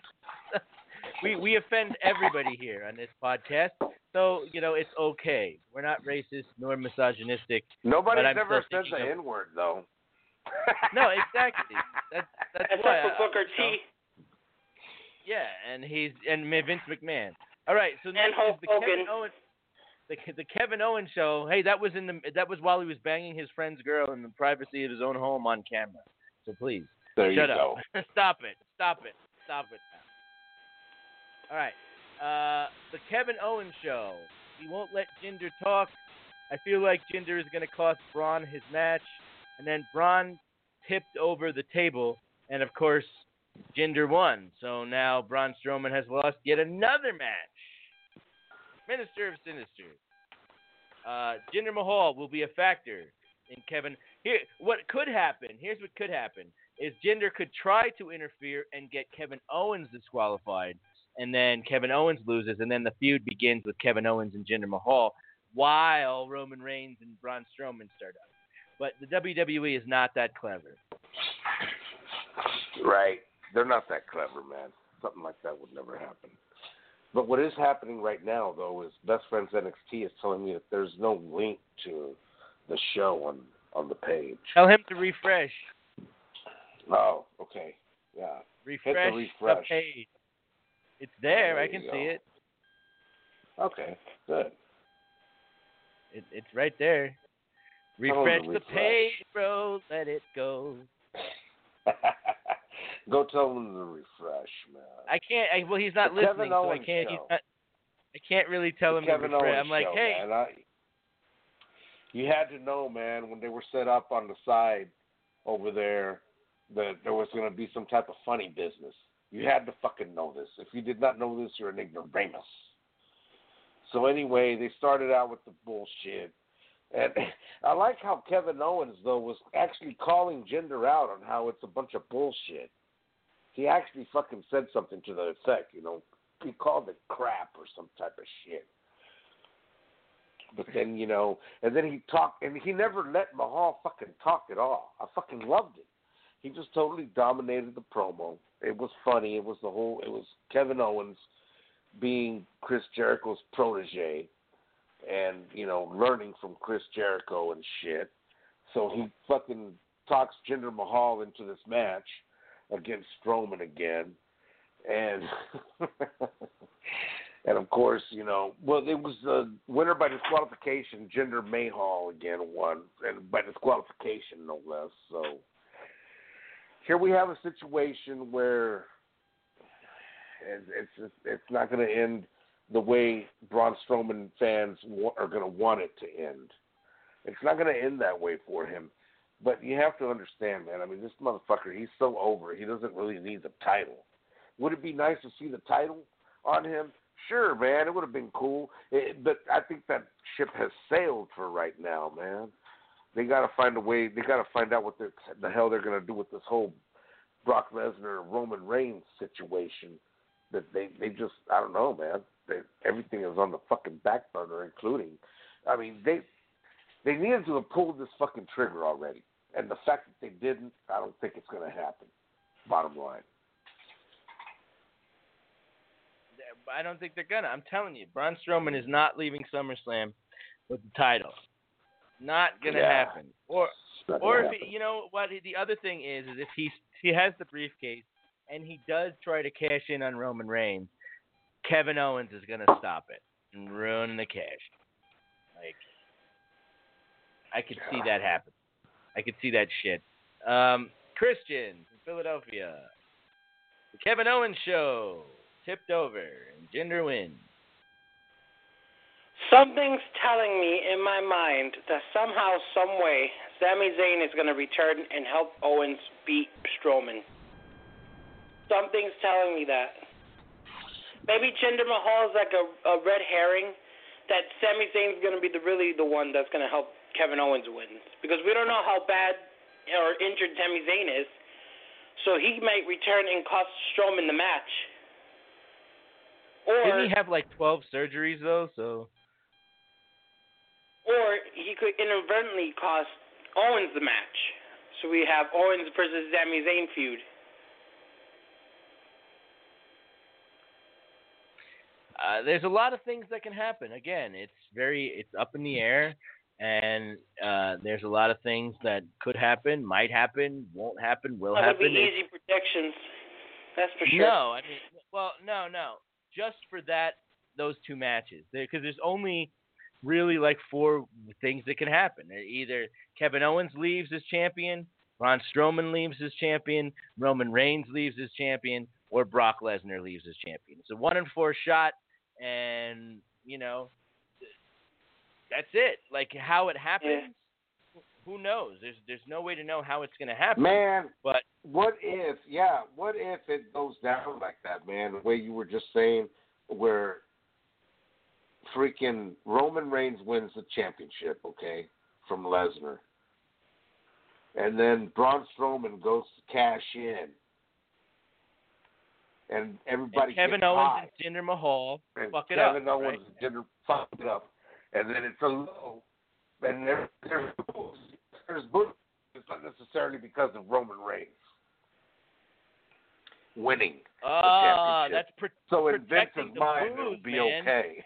Speaker 2: We offend everybody here on this podcast, so, it's okay. We're not racist nor misogynistic.
Speaker 3: Nobody's
Speaker 2: but I'm
Speaker 3: ever
Speaker 2: still
Speaker 3: said the
Speaker 2: thinking
Speaker 3: N-word, though.
Speaker 2: No, exactly. That's
Speaker 4: Except
Speaker 2: why.
Speaker 4: for Booker T.
Speaker 2: Yeah, and Vince McMahon. All right, so
Speaker 4: And
Speaker 2: next
Speaker 4: Hulk
Speaker 2: is the
Speaker 4: Hogan.
Speaker 2: Kevin Owens. The Kevin Owens show. Hey, that was while he was banging his friend's girl in the privacy of his own home on camera. So please, shut up. Stop it. Stop it now. All right. The Kevin Owens show. He won't let Jinder talk. I feel like Jinder is going to cost Braun his match. And then Braun tipped over the table. And, of course, Jinder won. So now Braun Strowman has lost yet another match. Minister of Sinister. Jinder Mahal will be a factor in Kevin. Here's what could happen is Jinder could try to interfere and get Kevin Owens disqualified, and then Kevin Owens loses, and then the feud begins with Kevin Owens and Jinder Mahal while Roman Reigns and Braun Strowman start up. But the WWE is not that clever.
Speaker 3: Right. They're not that clever, man. Something like that would never happen. But what is happening right now, though, is Best Friends NXT is telling me that there's no link to the show on the page.
Speaker 2: Tell him to refresh.
Speaker 3: Oh, okay. Yeah.
Speaker 2: Refresh the page. It's there. I can see it.
Speaker 3: Okay, good.
Speaker 2: It's right there. Refresh the page, bro. Let it go.
Speaker 3: Go tell him to refresh, man.
Speaker 2: I can't. Well, he's not listening, so I can't. I can't really tell him to refresh. I'm like, hey.
Speaker 3: Man, you had to know, man, when they were set up on the side over there, that there was going to be some type of funny business. You had to fucking know this. If you did not know this, you're an ignoramus. So anyway, they started out with the bullshit. And I like how Kevin Owens, though, was actually calling Jinder out on how it's a bunch of bullshit. He actually fucking said something to the effect, he called it crap or some type of shit. But then, and then he talked, and he never let Mahal fucking talk at all. I fucking loved it. He just totally dominated the promo. It was funny. It was Kevin Owens being Chris Jericho's protege and, learning from Chris Jericho and shit. So he fucking talks Jinder Mahal into this match against Strowman again. And, and of course, it was the winner by disqualification. Jinder Mahal again won, and by disqualification, no less. So here we have a situation where it's not going to end the way Braun Strowman fans are going to want it to end. It's not going to end that way for him. But you have to understand, man. I mean, this motherfucker, he's so over. He doesn't really need the title. Would it be nice to see the title on him? Sure, man. It would have been cool. But I think that ship has sailed for right now, man. They got to find a way. They got to find out what the hell they're going to do with this whole Brock Lesnar, Roman Reigns situation. That they just, I don't know, man. Everything is on the fucking back burner, including, I mean, they needed to have pulled this fucking trigger already. And the fact that they didn't, I don't think it's going to happen. Bottom line.
Speaker 2: I don't think they're going to. I'm telling you, Braun Strowman is not leaving SummerSlam with the title. Not going to happen. Or if you know what the other thing is if he has the briefcase and he does try to cash in on Roman Reigns, Kevin Owens is going to stop it and ruin the cash. Like, I could see that happen. I could see that shit. Christian from Philadelphia. The Kevin Owens show tipped over and Jinder wins.
Speaker 4: Something's telling me in my mind that somehow, some way, Sami Zayn is going to return and help Owens beat Strowman. Something's telling me that. Maybe Jinder Mahal is like a red herring that Sami Zayn's going to be really the one that's going to help Kevin Owens win. Because we don't know how bad or injured Sami Zayn is. So he might return and cost Strowman the match. Or,
Speaker 2: Didn't he have like 12 surgeries though?
Speaker 4: Or he could inadvertently cost Owens the match. So we have Owens versus Sami Zayn feud.
Speaker 2: There's a lot of things that can happen. Again, it's up in the air, and there's a lot of things that could happen, might happen, won't happen, will happen.
Speaker 4: That'll be easy predictions. That's for sure.
Speaker 2: No, I mean, no. Just for those two matches, because there's only really like 4 things that can happen. Either Kevin Owens leaves as champion, Braun Strowman leaves as champion, Roman Reigns leaves as champion, or Brock Lesnar leaves as champion. It's a 1 in 4 shot, and that's it. Like how it happens, who knows? There's no way to know how it's going to happen.
Speaker 3: Man,
Speaker 2: but
Speaker 3: what if it goes down like that, man? The way you were just saying, where freaking Roman Reigns wins the championship, okay, from Lesnar. And then Braun Strowman goes to cash in. And everybody
Speaker 2: Kevin
Speaker 3: gets
Speaker 2: Owens
Speaker 3: high.
Speaker 2: and Jinder Mahal
Speaker 3: And
Speaker 2: fuck it up.
Speaker 3: Kevin Owens
Speaker 2: Right?
Speaker 3: and Jinder fuck it up. And then it's a low. And there's booze. There's booze. It's not necessarily because of Roman Reigns winning the championship.
Speaker 2: That's
Speaker 3: so in
Speaker 2: protecting
Speaker 3: Vince's
Speaker 2: the
Speaker 3: mind,
Speaker 2: booze,
Speaker 3: it'll be
Speaker 2: man.
Speaker 3: okay.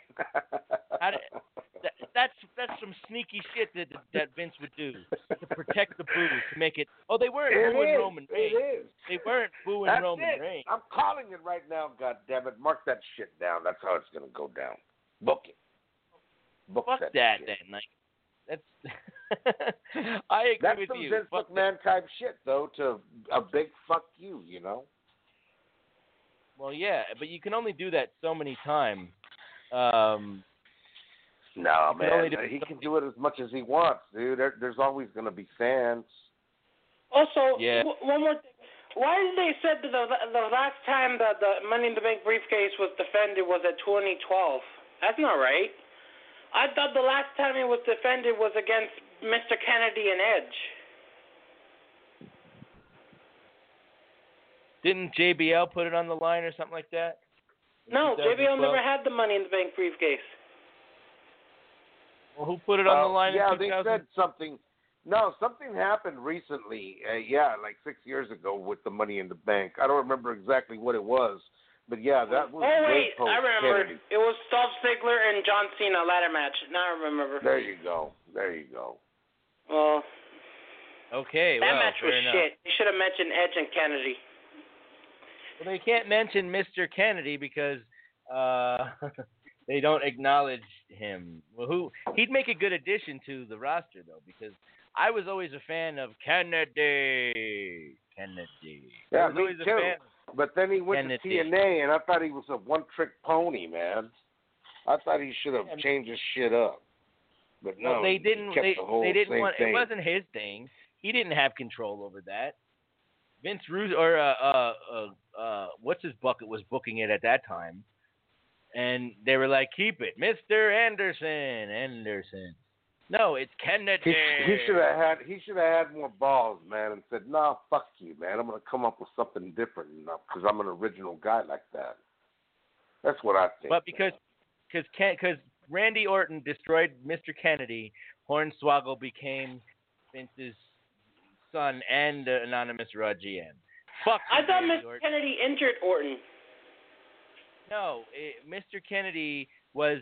Speaker 2: That's some sneaky shit that Vince would do to protect the booze, to make it. Oh, they weren't booing Roman Reigns.
Speaker 3: It is.
Speaker 2: They weren't booing
Speaker 3: That's
Speaker 2: Roman
Speaker 3: it.
Speaker 2: Reigns.
Speaker 3: I'm calling it right now, goddammit. Mark that shit down. That's how it's going to go down. Book it. Book
Speaker 2: Fuck
Speaker 3: that
Speaker 2: that
Speaker 3: shit.
Speaker 2: then. Like that's. I agree
Speaker 3: That's
Speaker 2: with
Speaker 3: some
Speaker 2: you.
Speaker 3: Vince
Speaker 2: Fuck
Speaker 3: McMahon type shit, though, to a big fuck you, you know?
Speaker 2: Well, yeah, but you can only do that so many times.
Speaker 3: No,
Speaker 2: You can only
Speaker 3: man.
Speaker 2: do
Speaker 3: He
Speaker 2: so
Speaker 3: can do it as much as he wants, dude. There's always going to be fans.
Speaker 4: Also,
Speaker 2: Yeah.
Speaker 4: one more thing. Why did they said that the last time that the Money in the Bank briefcase was defended was at 2012? That's not right. I thought the last time it was defended was against Mr. Kennedy and Edge.
Speaker 2: Didn't JBL put it on the line or something like that?
Speaker 4: No,
Speaker 2: 2012?
Speaker 4: JBL never had the Money in the Bank briefcase.
Speaker 2: Well, who put it on the line
Speaker 3: yeah,
Speaker 2: in 2000?
Speaker 3: they said something. No, something happened recently. Like 6 years ago with the Money in the Bank. I don't remember exactly what it was, but yeah, that was.
Speaker 4: Oh
Speaker 3: way
Speaker 4: wait, I remember.
Speaker 3: post-Kennedy.
Speaker 4: It was Dolph Ziggler and John Cena ladder match. Now I remember.
Speaker 3: There you go.
Speaker 4: Well,
Speaker 2: Okay,
Speaker 4: that
Speaker 2: well,
Speaker 4: match was
Speaker 2: fair enough.
Speaker 4: shit. You should have mentioned Edge and Kennedy.
Speaker 2: Well, they can't mention Mr. Kennedy because they don't acknowledge him. Well, he'd make a good addition to the roster though, because I was always a fan of Kennedy.
Speaker 3: Yeah,
Speaker 2: I was
Speaker 3: me
Speaker 2: always
Speaker 3: too.
Speaker 2: a fan.
Speaker 3: But then he went
Speaker 2: Kennedy.
Speaker 3: to TNA, and I thought he was a one-trick pony, man. I thought he should have changed his shit up. But no,
Speaker 2: Well, they didn't.
Speaker 3: He kept the whole
Speaker 2: they didn't
Speaker 3: same
Speaker 2: want.
Speaker 3: thing.
Speaker 2: It wasn't his thing. He didn't have control over that. Vince Russo or what's his bucket was booking it at that time, and they were like, "Keep it, Mr. Anderson." No, it's Kennedy.
Speaker 3: He should have had more balls, man, and said, "Nah, fuck you, man. I'm gonna come up with something different because I'm an original guy like that." That's what I think.
Speaker 2: But because Randy Orton destroyed Mr. Kennedy, Hornswoggle became Vince's son and anonymous Raw GM. Fuck.
Speaker 4: I thought
Speaker 2: Randy
Speaker 4: Mr.
Speaker 2: Orton.
Speaker 4: Kennedy injured Orton.
Speaker 2: No, Mr. Kennedy was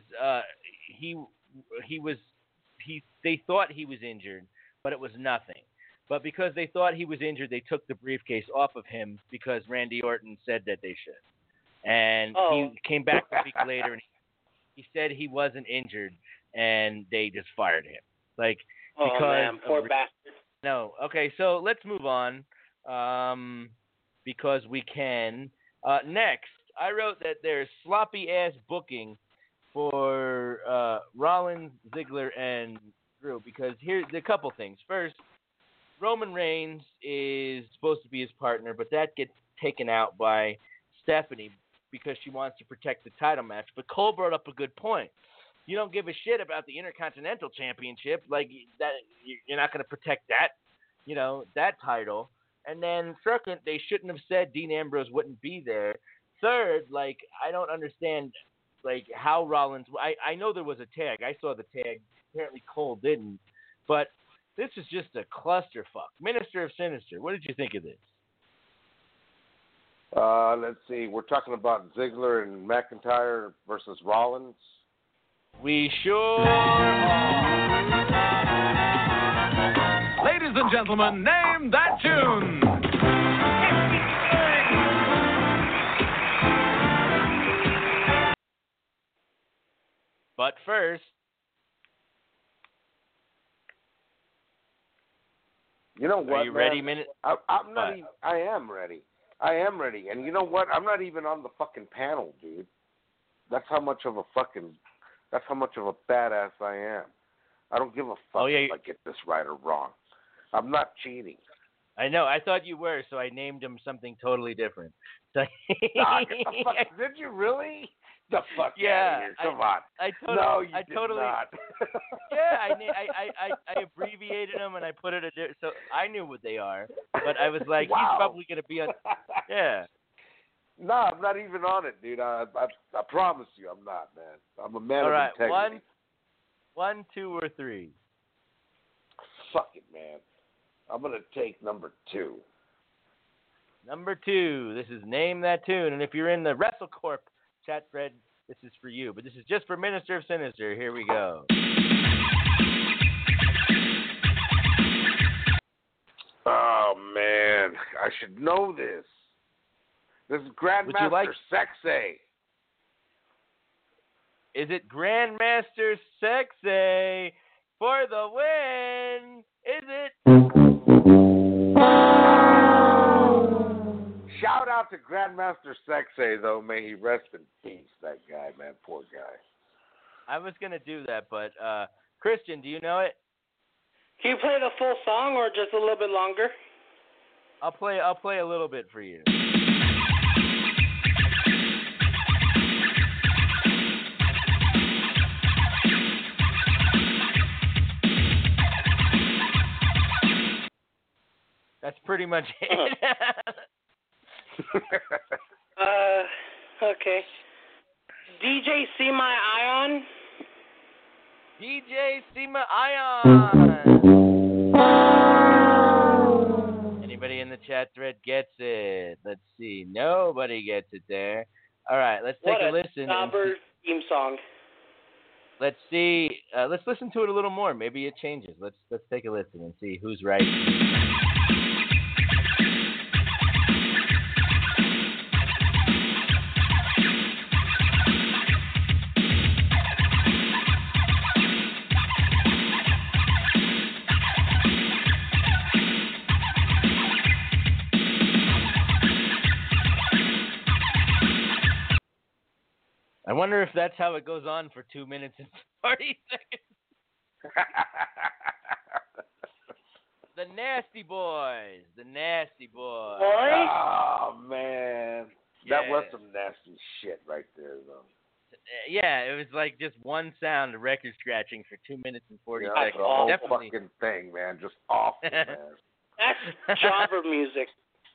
Speaker 2: they thought he was injured, but it was nothing. But because they thought he was injured, they took the briefcase off of him because Randy Orton said that they should. And he came back a week later and he said he wasn't injured, and they just fired him. Like because
Speaker 4: man, poor bastard.
Speaker 2: No, okay, so let's move on because we can. Next, I wrote that there's sloppy ass booking for Rollins, Ziggler, and Drew because here's a couple things. First, Roman Reigns is supposed to be his partner, but that gets taken out by Stephanie because she wants to protect the title match. But Cole brought up a good point. you don't give a shit about the Intercontinental Championship. Like that, you're not going to protect that, that title. And then second, they shouldn't have said Dean Ambrose wouldn't be there. Third, like I don't understand, like how Rollins. I know there was a tag. I saw the tag. Apparently Cole didn't. But this is just a clusterfuck. Minister of Sinister, what did you think of this?
Speaker 3: Let's see. We're talking about Ziggler and McIntyre versus Rollins.
Speaker 2: We sure are.
Speaker 5: Ladies and gentlemen, name that tune.
Speaker 2: But first,
Speaker 3: you know what?
Speaker 2: Are you ready, Minute?
Speaker 3: I'm not. Even, I am ready. I am ready. And you know what? I'm not even on the fucking panel, dude. That's how much of a badass I am. I don't give a fuck if I get this right or wrong. I'm not cheating.
Speaker 2: I know. I thought you were, so I named him something totally different. So
Speaker 3: Get the fuck, did you really? The fuck out of here. Come on.
Speaker 2: I totally not. I abbreviated them and I put it so I knew what they are, but I was like,
Speaker 3: wow.
Speaker 2: He's probably gonna be on. Yeah.
Speaker 3: No, I'm not even on it, dude. I promise you, I'm not, man. I'm a man of integrity.
Speaker 2: All right, one, 2, or 3.
Speaker 3: Fuck it, man. I'm gonna take number 2.
Speaker 2: Number 2. This is Name That Tune, and if you're in the WrestleCorp chat thread, this is for you, but this is just for Minister of Sinister. Here we go.
Speaker 3: Oh man, I should know this. This is Grandmaster Sexay.
Speaker 2: Is it Grandmaster Sexay for the win? Is it?
Speaker 3: Shout out to Grandmaster Sexay, though. May he rest in peace, that guy, man. Poor guy.
Speaker 2: I was going to do that, but Christian, do you know it?
Speaker 4: Can you play the full song or just a little bit longer?
Speaker 2: I'll play a little bit for you. That's pretty much it.
Speaker 4: Okay. DJ Sema Ion.
Speaker 2: DJ Sema Ion. Anybody in the chat thread gets it? Let's see. Nobody gets it there. All right, let's take a listen.
Speaker 4: What a theme song.
Speaker 2: Let's see. Let's listen to it a little more. Maybe it changes. Let's take a listen and see who's right. I wonder if that's how it goes on for 2 minutes and 40 seconds. The Nasty Boys.
Speaker 3: Oh, man.
Speaker 2: Yeah.
Speaker 3: That was some nasty shit right there, though.
Speaker 2: Yeah, it was like just one sound of record scratching for 2 minutes and 40
Speaker 3: That's
Speaker 2: seconds.
Speaker 3: the whole
Speaker 2: Definitely.
Speaker 3: fucking thing, man. Just awful, man.
Speaker 4: That's jobber music.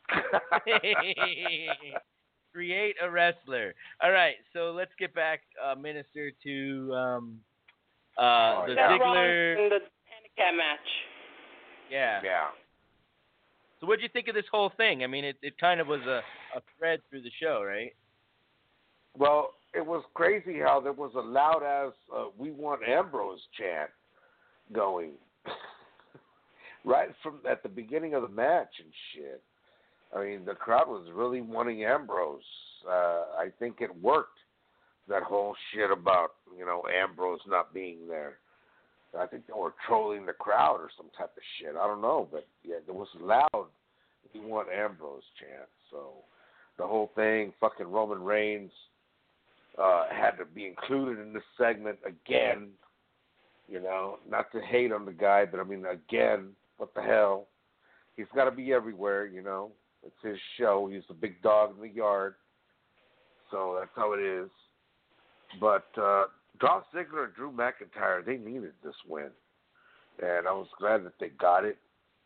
Speaker 2: Create a wrestler. All right, so let's get back, Minister, to the Ziggler.
Speaker 4: In the handicap match.
Speaker 2: Yeah.
Speaker 3: Yeah.
Speaker 2: So what did you think of this whole thing? I mean, it kind of was a thread through the show, right?
Speaker 3: Well, it was crazy how there was a loud-ass "We Want Ambrose" chant going right from at the beginning of the match and shit. I mean, the crowd was really wanting Ambrose. I think it worked, that whole shit about, Ambrose not being there. I think they were trolling the crowd or some type of shit. I don't know, but yeah, there was loud "We Want Ambrose" chant. So the whole thing, fucking Roman Reigns had to be included in this segment again. Not to hate on the guy, but I mean, again, what the hell? He's got to be everywhere, It's his show. He's the big dog in the yard. So that's how it is. But Dolph Ziggler and Drew McIntyre, they needed this win. And I was glad that they got it.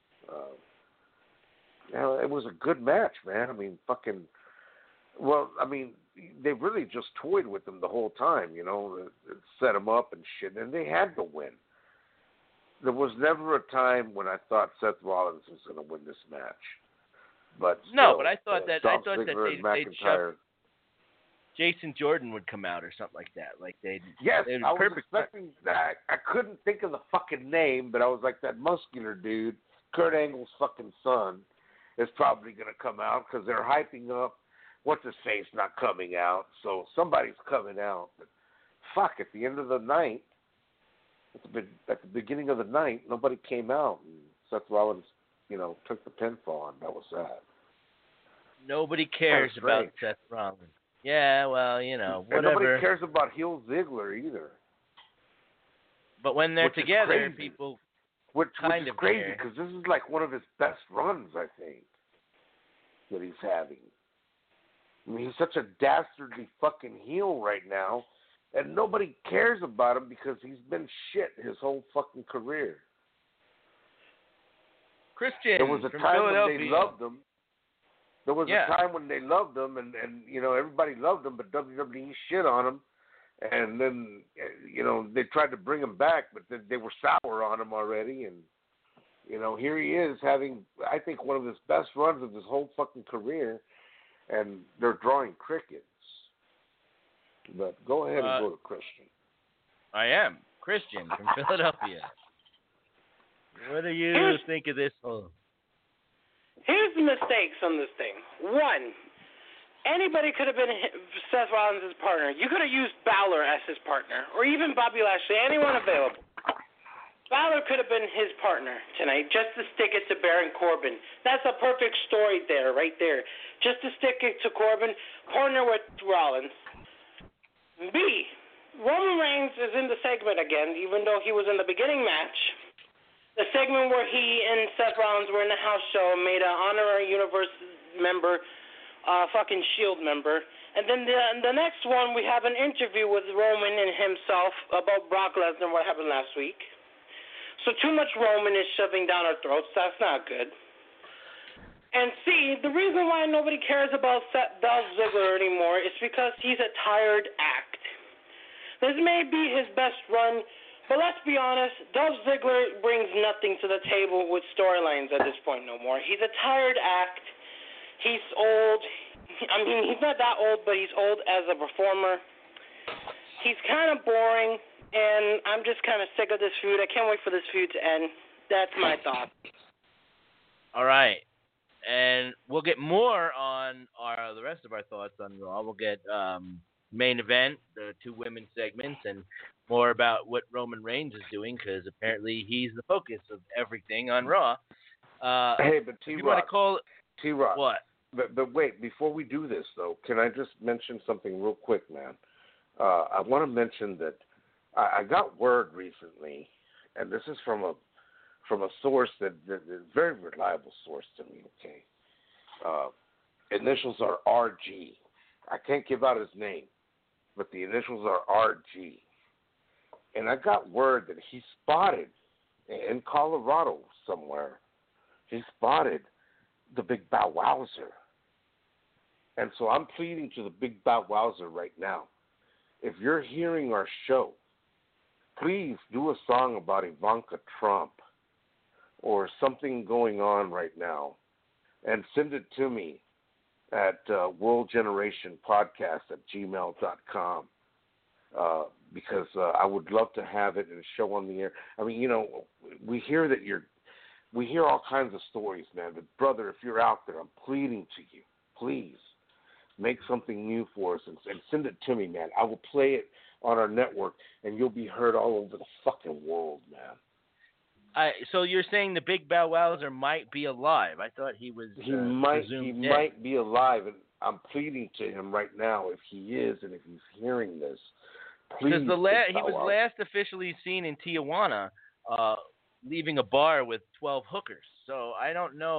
Speaker 3: It was a good match, man. I mean, they really just toyed with them the whole time, set them up and shit, and they had to win. There was never a time when I thought Seth Rollins was going to win this match. But
Speaker 2: no, but I thought that
Speaker 3: Ziggler and
Speaker 2: they'd
Speaker 3: McIntyre.
Speaker 2: Jason Jordan would come out or something like that. Like
Speaker 3: Yes, I was expecting that. I couldn't think of the fucking name, but I was like, that muscular dude, Kurt Angle's fucking son, is probably going to come out because they're hyping up what's-his-face not coming out. So somebody's coming out. But fuck, at the end of the night, at the beginning of the night, nobody came out. And Seth Rollins, took the pinfall, and that was that.
Speaker 2: Nobody cares about Seth Rollins. Yeah, well, whatever.
Speaker 3: And nobody cares about heel Ziggler either.
Speaker 2: But when they're together, people
Speaker 3: which
Speaker 2: kind
Speaker 3: is
Speaker 2: of
Speaker 3: crazy
Speaker 2: care.
Speaker 3: because this is like one of his best runs, I think, that he's having. I mean, he's such a dastardly fucking heel right now, and nobody cares about him because he's been shit his whole fucking career.
Speaker 2: Christian,
Speaker 3: there was a
Speaker 2: from
Speaker 3: time
Speaker 2: Philadelphia.
Speaker 3: when they loved him. There was a time when they loved him, and everybody loved him, but WWE shit on him. And then, they tried to bring him back, but they were sour on him already. And, here he is having, I think, one of his best runs of his whole fucking career. And they're drawing crickets. But go ahead and go to Christian.
Speaker 2: I am. Christian from Philadelphia. What do you think of this whole...
Speaker 4: Here's the mistakes on this thing. One, anybody could have been Seth Rollins' partner. You could have used Balor as his partner, or even Bobby Lashley, anyone available. Balor could have been his partner tonight, just to stick it to Baron Corbin. That's a perfect story there, right there. Just to stick it to Corbin, partner with Rollins. B, Roman Reigns is in the segment again, even though he was in the beginning match. The segment where he and Seth Rollins were in the house show made an honorary Universe member, fucking Shield member. And then the next one, we have an interview with Roman and himself about Brock Lesnar, what happened last week. So too much Roman is shoving down our throats. That's not good. And C, the reason why nobody cares about Dolph Ziggler anymore is because he's a tired act. This may be his best run, but let's be honest, Dolph Ziggler brings nothing to the table with storylines at this point no more. He's a tired act. He's old. I mean, he's not that old, but he's old as a performer. He's kind of boring, and I'm just kind of sick of this feud. I can't wait for this feud to end. That's my thought.
Speaker 2: All right. And we'll get more on the rest of our thoughts on Raw. We'll get main event, the two women segments, and more about what Roman Reigns is doing, because apparently he's the focus of everything on Raw.
Speaker 3: Hey, but T-Rock.
Speaker 2: You want to call
Speaker 3: T-Rock.
Speaker 2: What?
Speaker 3: But wait, before we do this, though, can I just mention something real quick, man? I want to mention that I got word recently, and this is from a source that is a very reliable source to me, okay? Initials are RG. I can't give out his name, but the initials are RG. And I got word that he spotted in Colorado somewhere, he spotted the Big Bow Wowzer. And so I'm pleading to the Big Bow Wowzer right now. If you're hearing our show, please do a song about Ivanka Trump or something going on right now and send it to me at worldgenerationpodcast@gmail.com. Because I would love to have it and show on the air. I mean, we hear that we hear all kinds of stories, man. But brother, if you're out there, I'm pleading to you, please make something new for us and send it to me, man. I will play it on our network, and you'll be heard all over the fucking world, man.
Speaker 2: So you're saying the Big Bow Wowzer might be alive? I thought he was.
Speaker 3: He might be alive, and I'm pleading to him right now if he is, and if he's hearing this. Please,
Speaker 2: because he was last officially seen in Tijuana, leaving a bar with 12 hookers. So I don't know,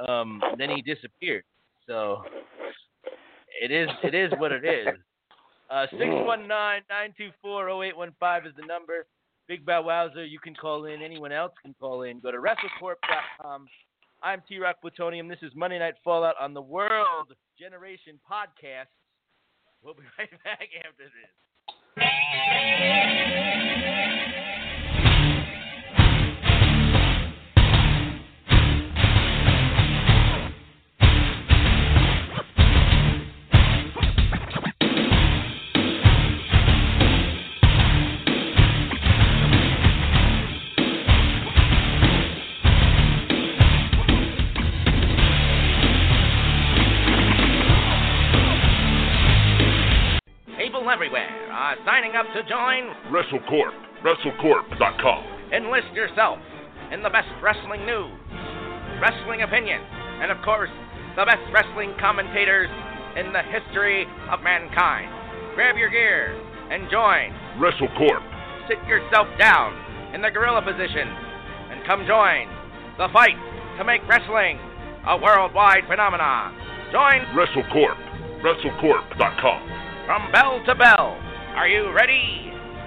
Speaker 2: then he disappeared. So it is what it is. 619-924-0815 is the number. Big Bow Wowzer, you can call in. Anyone else can call in. Go to WrestleCorp.com. I'm T-Rock Plutonium. This is Monday Night Fallout on the World Generation Podcast. We'll be right back after this. Everywhere are signing up to join
Speaker 1: WrestleCorp, WrestleCorp.com.
Speaker 2: Enlist yourself in the best wrestling news, wrestling opinions, and of course, the best wrestling commentators in the history of mankind. Grab your gear and join
Speaker 1: WrestleCorp.
Speaker 2: Sit yourself down in the gorilla position and come join the fight to make wrestling a worldwide phenomenon. Join
Speaker 1: WrestleCorp, WrestleCorp.com.
Speaker 2: From bell to bell. Are you ready?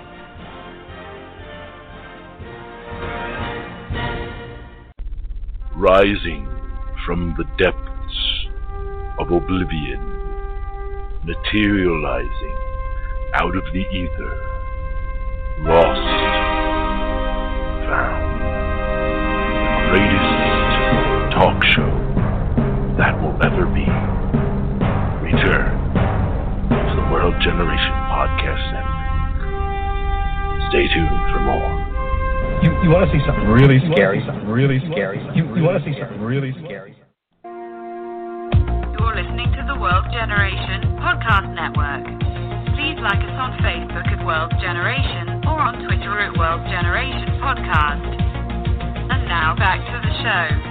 Speaker 1: Rising from the depths of oblivion, materializing out of the ether, lost, found, the greatest talk show that will ever be. Return. World Generation Podcast Network. Stay tuned for more.
Speaker 8: You want to see something really scary? You want to see something really scary?
Speaker 6: You're listening to the World Generation Podcast Network. Please like us on Facebook at World Generation or on Twitter at World Generation Podcast. And now back to the show.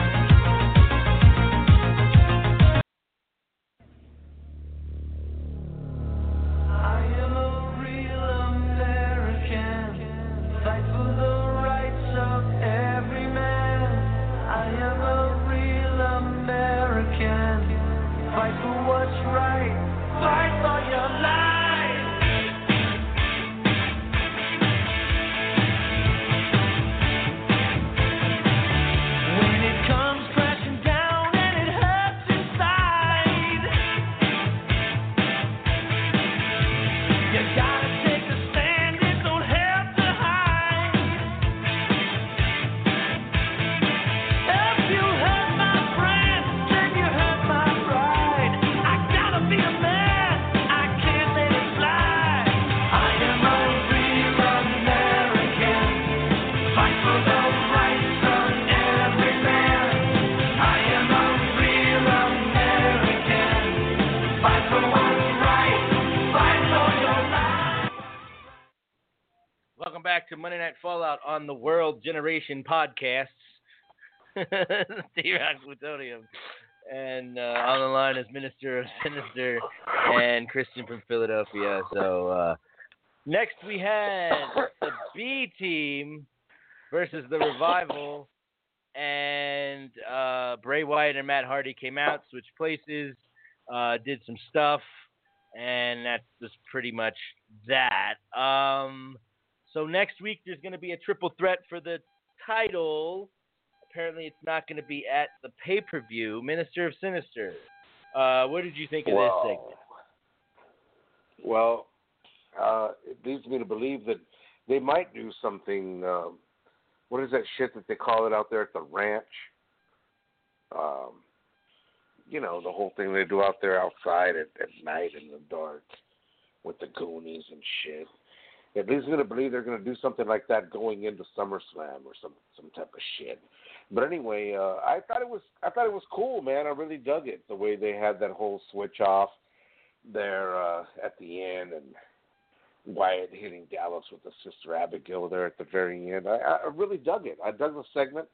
Speaker 2: To Monday Night Fallout on the World Generation Podcasts. T-Rock Plutonium. And on the line is Minister of Sinister and Christian from Philadelphia. So next we had the B Team versus the Revival. And Bray Wyatt and Matt Hardy came out, switched places, did some stuff. And that was pretty much that. So next week there's going to be a triple threat for the title. Apparently it's not going to be at the pay-per-view. Minister of Sinister, what did you think of this segment?
Speaker 3: Well, it leads me to believe that they might do something. What is that shit that they call it out there at the ranch? You know, the whole thing they do out there outside at night in the dark with the Goonies and shit. It leads me to believe they're going to do something like that going into SummerSlam or some type of shit. But anyway, I thought it was cool, man. I really dug it, the way they had that whole switch off there at the end, and Wyatt hitting Dallas with the Sister Abigail there at the very end. I really dug it. I dug the segment.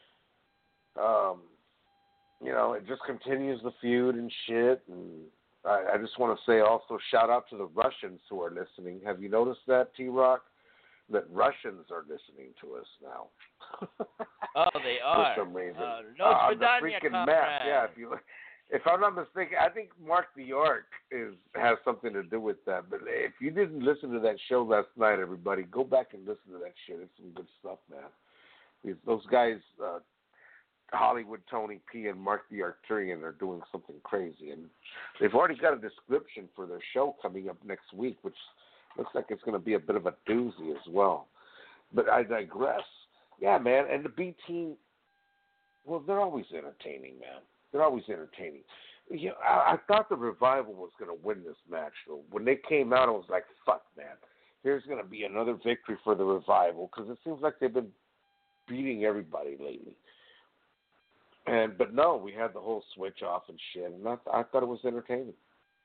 Speaker 3: You know, it just continues the feud and shit, and I just want to say also shout out to the Russians who are listening. Have you noticed that, T-Rock? That Russians are listening to us now.
Speaker 2: Oh, they are.
Speaker 3: For some reason.
Speaker 2: No,
Speaker 3: on the freaking map. Yeah, if I'm not mistaken, I think Mark the Ark has something to do with that. But if you didn't listen to that show last night, everybody, go back and listen to that shit. It's some good stuff, man. Those guys, Hollywood Tony P and Mark the Arcturian, are doing something crazy. And they've already got a description for their show coming up next week, which looks like it's going to be a bit of a doozy as well. But I digress. Yeah, man. And the B team, well, they're always entertaining, man. They're always entertaining. You know, I thought the Revival was going to win this match, though. When they came out, I was like, fuck, man. Here's going to be another victory for the Revival, because it seems like they've been beating everybody lately. But no, we had the whole switch off and shit, and I thought it was entertaining.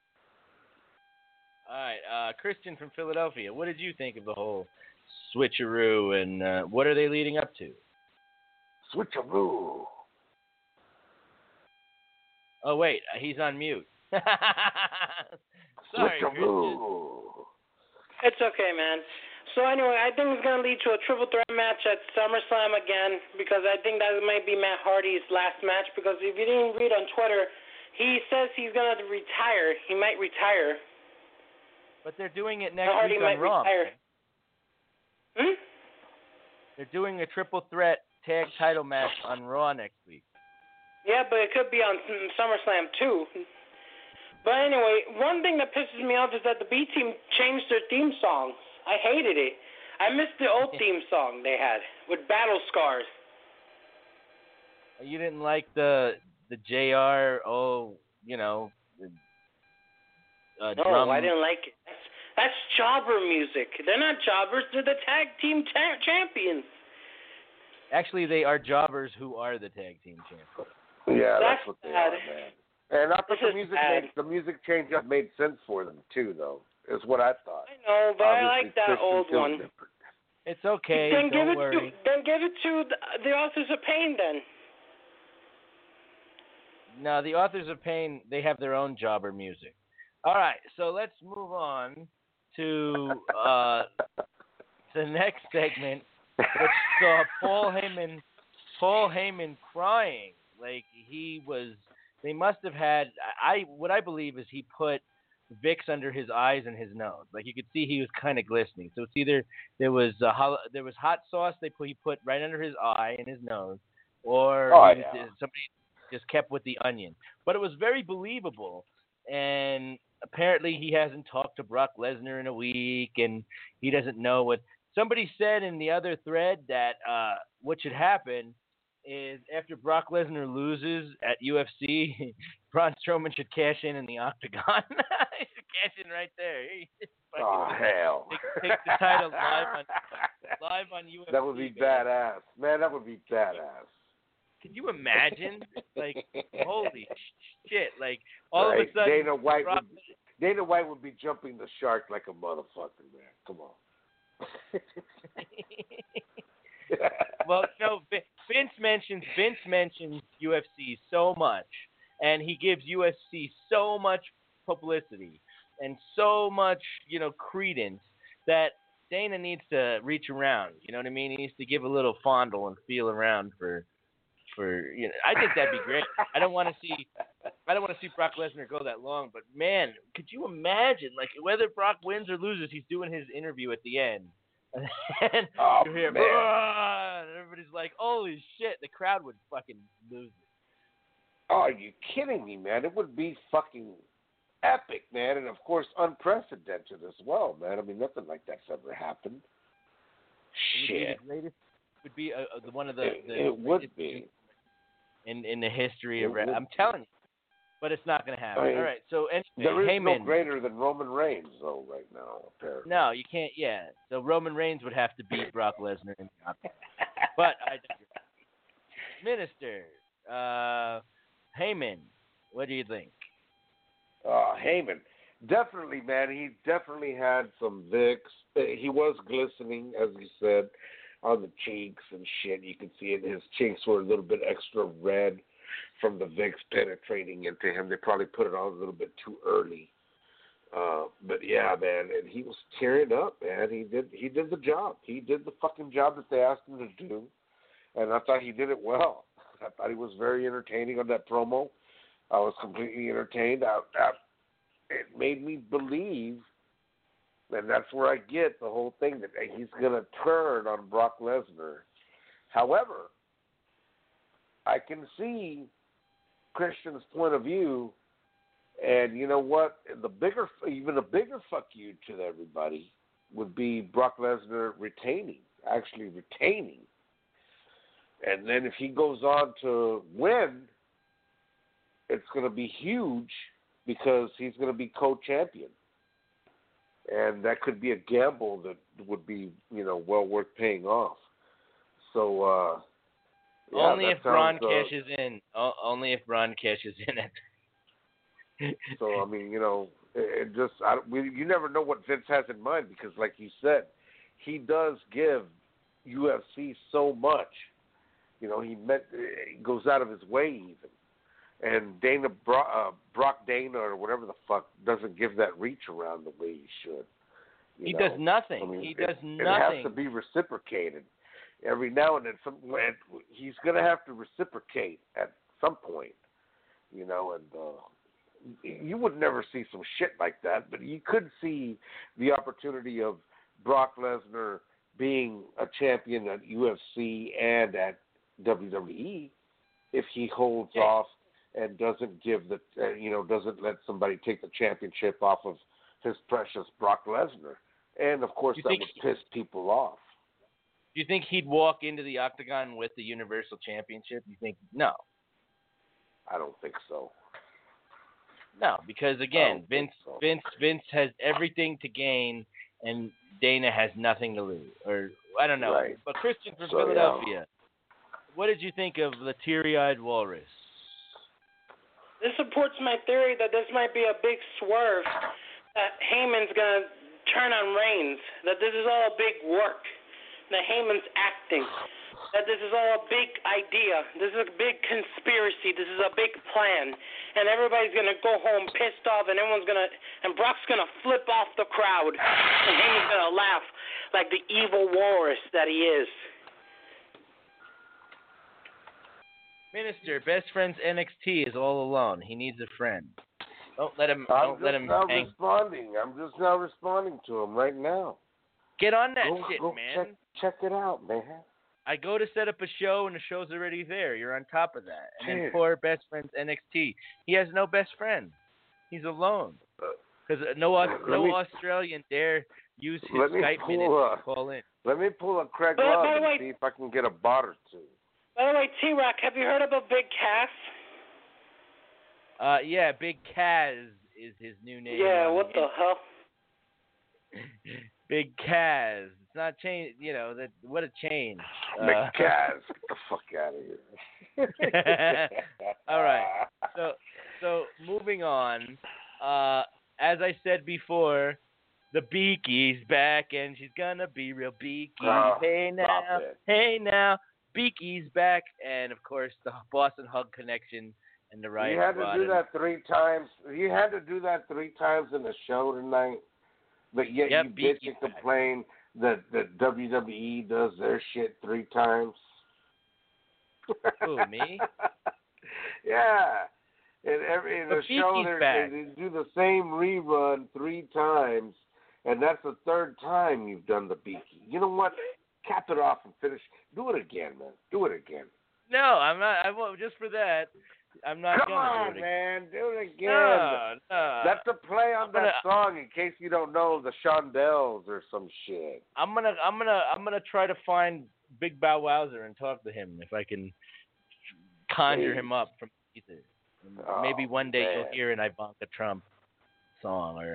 Speaker 2: All right, Christian from Philadelphia, what did you think of the whole switcheroo, and what are they leading up to?
Speaker 3: Switcheroo.
Speaker 2: Oh, wait, he's on mute. Sorry,
Speaker 3: Switcheroo.
Speaker 4: It's okay, man. So anyway, I think it's going to lead to a triple threat match at SummerSlam again, because I think that might be Matt Hardy's last match, because if you didn't read on Twitter, he says he's going to retire. He might retire.
Speaker 2: But they're doing it next
Speaker 4: Hardy
Speaker 2: week on
Speaker 4: might
Speaker 2: Raw.
Speaker 4: retire.
Speaker 2: They're doing a triple threat tag title match on Raw next week.
Speaker 4: Yeah, but it could be on SummerSlam too. But anyway, one thing that pisses me off is that the B team changed their theme songs. I hated it. I missed the old theme song they had with Battle Scars.
Speaker 2: You didn't like the JR,
Speaker 4: No,
Speaker 2: drum.
Speaker 4: I didn't like it. That's jobber music. They're not jobbers. They're the tag team champions.
Speaker 2: Actually, they are jobbers who are the tag team champions.
Speaker 3: Yeah,
Speaker 4: That's
Speaker 3: that's what they
Speaker 4: bad.
Speaker 3: are, man. And I thought the music change up made sense for them too, though. Is what I thought.
Speaker 4: I know, but I
Speaker 3: Obviously,
Speaker 4: like that
Speaker 3: Christian
Speaker 4: old
Speaker 3: feels
Speaker 4: one.
Speaker 3: different.
Speaker 2: It's okay.
Speaker 4: Then
Speaker 2: Don't worry.
Speaker 4: give it to the Authors of Pain then.
Speaker 2: No, the Authors of Pain, they have their own jobber music. All right, so let's move on to the next segment, which saw Paul Heyman crying. Like they must have had, what I believe is he put Vicks under his eyes and his nose. Like you could see he was kind of glistening. So it's either there was hot sauce he put right under his eye and his nose, or somebody just kept with the onion. But it was very believable, and apparently he hasn't talked to Brock Lesnar in a week, and he doesn't know what. Somebody said in the other thread that what should happen is after Brock Lesnar loses at UFC, Braun Strowman should cash in the Octagon. He should cash in right there.
Speaker 3: Oh, hell.
Speaker 2: Take the title live on UFC.
Speaker 3: That would be badass. Man, that would be badass.
Speaker 2: Can you imagine? Like, holy shit. Like, all of a sudden,
Speaker 3: Dana White would be jumping the shark like a motherfucker, man. Come on.
Speaker 2: Well, no, Vince mentions UFC so much, and he gives UFC so much publicity and so much, credence that Dana needs to reach around. You know what I mean? He needs to give a little fondle and feel around for. I think that'd be great. I don't want to see Brock Lesnar go that long, but man, could you imagine, like, whether Brock wins or loses, he's doing his interview at the end. And you hear, and everybody's like, holy shit, the crowd would fucking lose it.
Speaker 3: Oh, are you kidding me, man? It would be fucking epic, man, and of course unprecedented as well, man. I mean, nothing like that's ever happened. Shit.
Speaker 2: It would be one of the
Speaker 3: it would be.
Speaker 2: In the history of I'm telling you. But it's not going to happen.
Speaker 3: I mean,
Speaker 2: all right, so anyway,
Speaker 3: there is
Speaker 2: Heyman.
Speaker 3: no greater than Roman Reigns, though, right now, apparently.
Speaker 2: No, you can't, So Roman Reigns would have to beat Brock Lesnar. But I digress. Minister, Heyman, what do you think?
Speaker 3: Heyman. Definitely, man. He definitely had some Vicks. He was glistening, as you said, on the cheeks and shit. You could see it. His cheeks were a little bit extra red from the Vicks penetrating into him. They probably put it on a little bit too early. But yeah, man, and he was tearing up, man. He did the job. He did the fucking job that they asked him to do, and I thought he did it well. I thought he was very entertaining on that promo. I was completely entertained. It made me believe, and that's where I get the whole thing, that he's going to turn on Brock Lesnar. However, I can see Christian's point of view, and you know what? Even a bigger fuck you to everybody would be Brock Lesnar actually retaining. And then if he goes on to win, it's going to be huge because he's going to be co-champion. And that could be a gamble that would be, well worth paying off. So,
Speaker 2: only if Braun cashes in. Only if Braun cashes in it.
Speaker 3: So, I mean, you never know what Vince has in mind because, like you said, he does give UFC so much. He goes out of his way even. And Brock Dana or whatever the fuck doesn't give that reach around the way he should.
Speaker 2: He does nothing.
Speaker 3: I mean,
Speaker 2: he does nothing.
Speaker 3: It has to be reciprocated. Every now and then, he's going to have to reciprocate at some point, and you would never see some shit like that, but you could see the opportunity of Brock Lesnar being a champion at UFC and at WWE if he holds off and doesn't doesn't let somebody take the championship off of his precious Brock Lesnar. And, of course, that would piss people off.
Speaker 2: Do you think he'd walk into the octagon with the Universal Championship? You think no?
Speaker 3: I don't think so.
Speaker 2: No, because again, Vince has everything to gain, and Dana has nothing to lose. Or I don't know.
Speaker 3: Right.
Speaker 2: But Christian from Philadelphia, what did you think of the teary-eyed walrus?
Speaker 4: This supports my theory that this might be a big swerve, that Heyman's gonna turn on Reigns, that this is all a big work. That Heyman's acting, that this is all a big idea, this is a big conspiracy, this is a big plan, and everybody's gonna go home pissed off, and and Brock's gonna flip off the crowd, and Heyman's gonna laugh like the evil walrus that he is.
Speaker 2: Minister, Best Friends NXT is all alone. He needs a friend. Don't let him.
Speaker 3: I'm just now responding to him right now.
Speaker 2: Get on that shit, man.
Speaker 3: Check it out, man.
Speaker 2: I go to set up a show, and the show's already there. You're on top of that. And then poor Best Friends NXT. He has no best friend. He's alone. Because no Australian dare use his Skype minutes to call in.
Speaker 3: Let me pull a Craig Love and see if I can get a bot or two.
Speaker 4: By the way, T-Rock, have you heard about Big Cass?
Speaker 2: Yeah, Big Kaz is his new name.
Speaker 4: Yeah, what the hell?
Speaker 2: Big Kaz. It's not change. What a change.
Speaker 3: Big Kaz, get the fuck out of
Speaker 2: here. All right. So moving on. As I said before, the Beaky's back, and she's gonna be real beaky. Hey now, Beaky's back, and of course the Boston Hug Connection. And the Riot
Speaker 3: You had
Speaker 2: Squad
Speaker 3: to do that 3 times. You had to do that 3 times in the show tonight. But yet you bitch and complain that WWE does their shit 3 times.
Speaker 2: Who, me?
Speaker 3: Yeah. In the show, they do the same rerun 3 times, and that's the 3rd time you've done the Beaky. You know what? Cap it off and finish. Do it again, man. Do it again.
Speaker 2: No, I'm not. I won't. Just for that. I'm not
Speaker 3: Come
Speaker 2: gonna
Speaker 3: on,
Speaker 2: do it
Speaker 3: man. Do it again.
Speaker 2: No.
Speaker 3: That's a play on that song in case you don't know the Shondells or some shit.
Speaker 2: I'm gonna try to find Big Bow Wowzer and talk to him if I can conjure him up from ether. Maybe one day you'll hear an Ivanka Trump song or.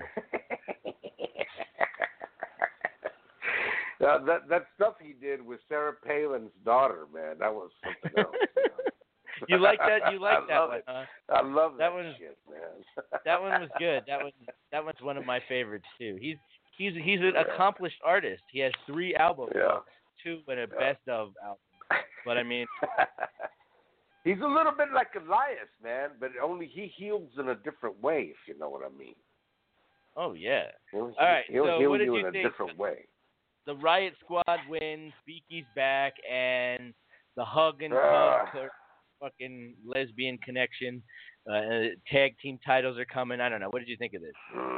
Speaker 3: That stuff he did with Sarah Palin's daughter, man, that was something else.
Speaker 2: You like that? You like that one, huh?
Speaker 3: I love that shit, man.
Speaker 2: That one was good. That one's one of my favorites too. He's an accomplished artist. He has 3 albums, 2 and a best of album. But I mean,
Speaker 3: he's a little bit like Elias, man, but only he heals in a different way, if you know what I mean.
Speaker 2: Oh yeah.
Speaker 3: All
Speaker 2: right.
Speaker 3: He'll
Speaker 2: So
Speaker 3: heal
Speaker 2: what did
Speaker 3: you
Speaker 2: you
Speaker 3: in
Speaker 2: think?
Speaker 3: a different way.
Speaker 2: The Riot Squad wins. Beaky's back, and the Hug and Hug fucking lesbian connection. Tag team titles are coming. I don't know. What did you think of this?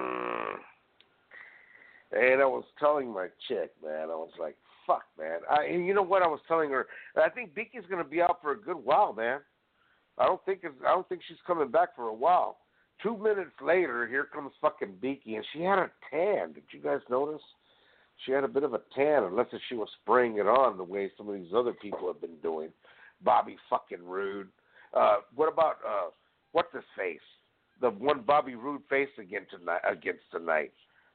Speaker 3: And I was telling my chick, man, I was like, fuck, man. And you know what I was telling her? I think Beaky's going to be out for a good while, man. I don't think she's coming back for a while. 2 minutes later, here comes fucking Beaky, and she had a tan. Did you guys notice? She had a bit of a tan, unless she was spraying it on the way some of these other people have been doing. Bobby fucking Roode. What about what's his face? The one Bobby Roode faced against tonight.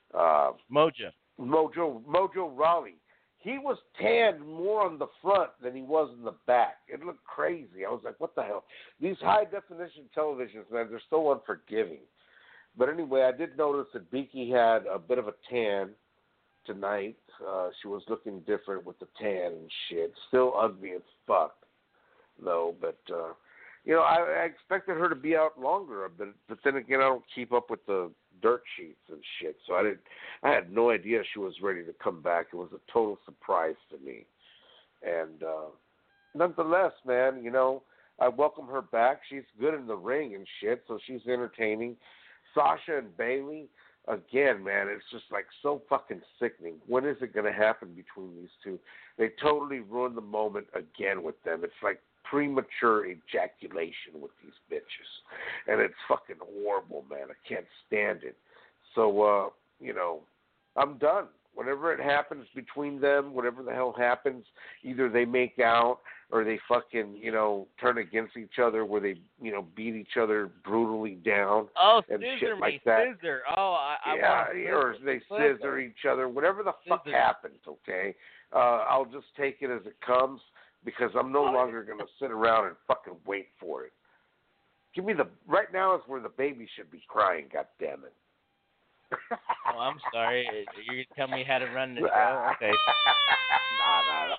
Speaker 3: Mojo Rawley. He was tanned more on the front than he was in the back. It looked crazy. I was like, what the hell? These high-definition televisions, man, they're so unforgiving. But anyway, I did notice that Beaky had a bit of a tan tonight. She was looking different with the tan and shit. Still ugly as fuck, though. But, I expected her to be out longer. But then again, I don't keep up with the dirt sheets and shit, so I had no idea she was ready to come back. It was a total surprise to me, and nonetheless, man, I welcome her back. She's good in the ring and shit, so she's entertaining. Sasha and Bayley, again, man, it's just like so fucking sickening. When is it going to happen between these two? They totally ruined the moment again with them. It's like premature ejaculation with these bitches, and it's fucking horrible, man. I can't stand it. So, I'm done. Whenever it happens between them, whatever the hell happens, either they make out or they fucking, turn against each other, where they, beat each other brutally down and shit like that.
Speaker 2: Scissor. Oh,
Speaker 3: or they scissor each other. Whatever the fuck happens, okay? I'll just take it as it comes, because I'm no longer going to sit around and fucking wait for it. Give me right now is where the baby should be crying, goddammit.
Speaker 2: Oh, I'm sorry. You're going to tell me how to run the show? Okay.
Speaker 3: No.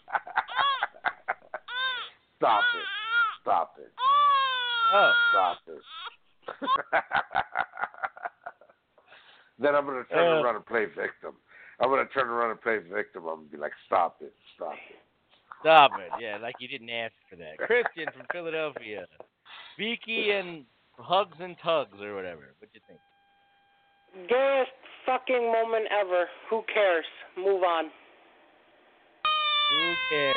Speaker 3: Stop it.
Speaker 2: Oh.
Speaker 3: Stop it. Then I'm going to turn around and play victim. I'm going to be like, stop it.
Speaker 2: Stop it. Yeah, like you didn't ask for that. Christian from Philadelphia. Beaky and Hugs and Tugs or whatever. What do you think?
Speaker 4: Gayest fucking moment ever. Who cares? Move on.
Speaker 2: Who cares?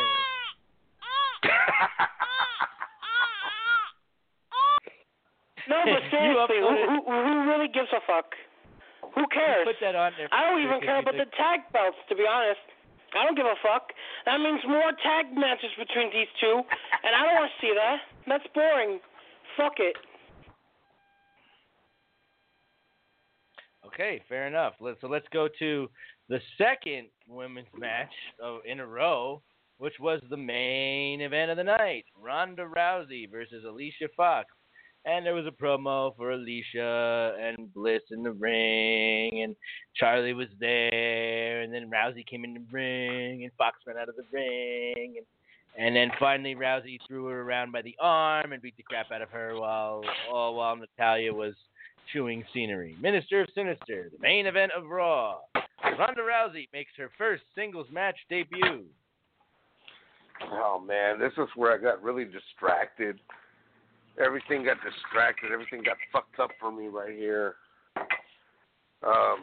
Speaker 4: No, but seriously, who really gives a fuck? Who cares?
Speaker 2: Put that on there.
Speaker 4: I don't even care about the tag belts, to be honest. I don't give a fuck. That means more tag matches between these two, and I don't want to see that. That's boring. Fuck it.
Speaker 2: Okay, fair enough. Let's go to the second women's match in a row, which was the main event of the night. Ronda Rousey versus Alicia Fox. And there was a promo for Alicia and Bliss in the ring, and Charlie was there, and then Rousey came in the ring, and Fox ran out of the ring, and then finally Rousey threw her around by the arm and beat the crap out of her while Natalya was chewing scenery. Minister of Sinister, the main event of Raw. Ronda Rousey makes her first singles match debut.
Speaker 3: Oh, man, this is where I got really distracted. Everything got distracted. Everything got fucked up for me right here. I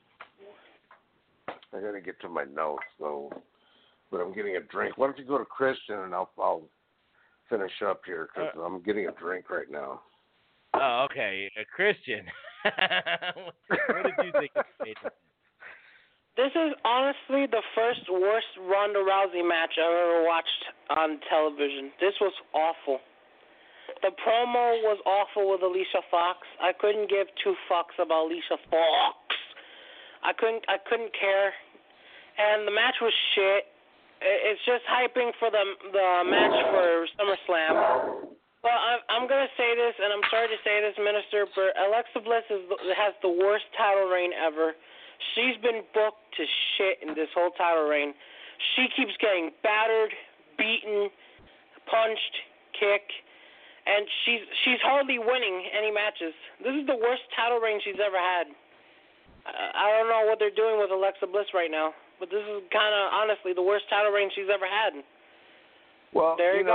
Speaker 3: got to get to my notes, though. But I'm getting a drink. Why don't you go to Christian, and I'll finish up here, because I'm getting a drink right now.
Speaker 2: Oh, okay. Christian. What did you think of it?
Speaker 4: This is honestly the first worst Ronda Rousey match I've ever watched on television. This was awful. The promo was awful with Alicia Fox. I couldn't give two fucks about Alicia Fox. I couldn't care. And the match was shit. It's just hyping for the match for SummerSlam. Well, I'm going to say this, and I'm sorry to say this, Minister, but Alexa Bliss has the worst title reign ever. She's been booked to shit in this whole title reign. She keeps getting battered, beaten, punched, kicked, and she's hardly winning any matches. This is the worst title reign she's ever had. I don't know what they're doing with Alexa Bliss right now, but this is kind of, honestly, the worst title reign she's ever had.
Speaker 3: Well,
Speaker 4: there you go.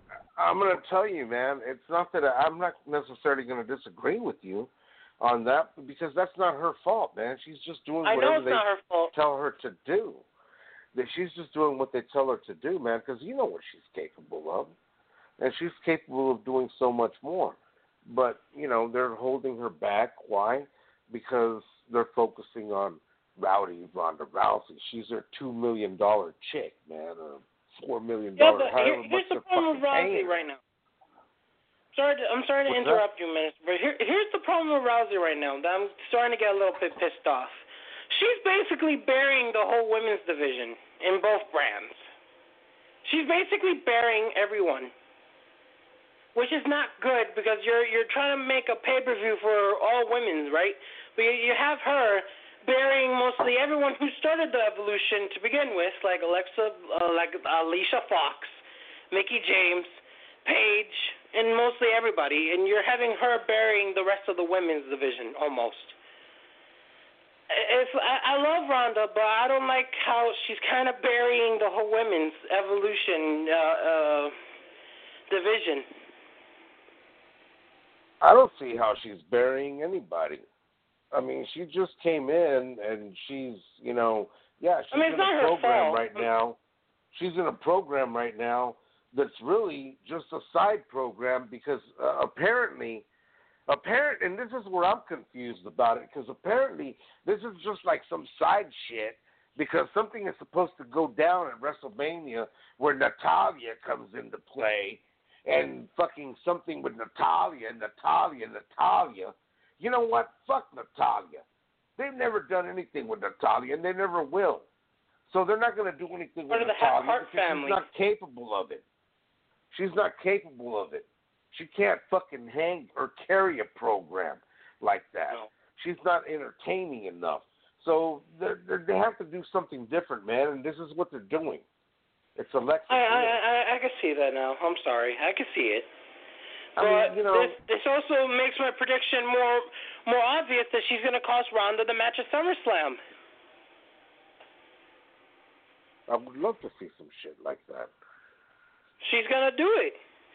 Speaker 3: I'm going to tell you, man, it's not that I'm not necessarily going to disagree with you on that because that's not her fault, man. She's just doing whatever they tell her to do. That she's just doing what they tell her to do, man, because you know what she's capable of. And she's capable of doing so much more. But, you know, they're holding her back. Why? Because they're focusing on Rowdy Ronda Rousey. She's their $2 million chick, man, or $4 million.
Speaker 4: Yeah, but here's the problem with Rousey right now. I'm sorry to interrupt you, Minister, but here's the problem with Rousey right now. That I'm starting to get a little bit pissed off. She's basically burying the whole women's division in both brands. She's basically burying everyone, which is not good because you're trying to make a pay-per-view for all women's, right? But you have her burying mostly everyone who started the evolution to begin with, like Alicia Fox, Mickie James, Paige, and mostly everybody, and you're having her burying the rest of the women's division almost. I love Ronda, but I don't like how she's kind of burying the whole women's evolution division.
Speaker 3: I don't see how she's burying anybody. I mean, she just came in and she's, you know, she's in a program right now. She's in a program right now that's really just a side program because apparently, and this is where I'm confused about it, because apparently this is just like some side shit because something is supposed to go down at WrestleMania where Natalya comes into play and fucking something with Natalya. You know what? Fuck Natalya. They've never done anything with Natalya, and they never will. So they're not going to do anything with Natalya because she's not capable of it. She's not capable of it. She can't fucking hang or carry a program like that. No. She's not entertaining enough. So they have to do something different, man, and this is what they're doing. It's Alexa.
Speaker 4: I can see that now. I'm sorry. I can see it. But this also makes my prediction more obvious that she's going to cost Ronda the match at SummerSlam.
Speaker 3: I would love to see some shit like that.
Speaker 4: She's going to do it.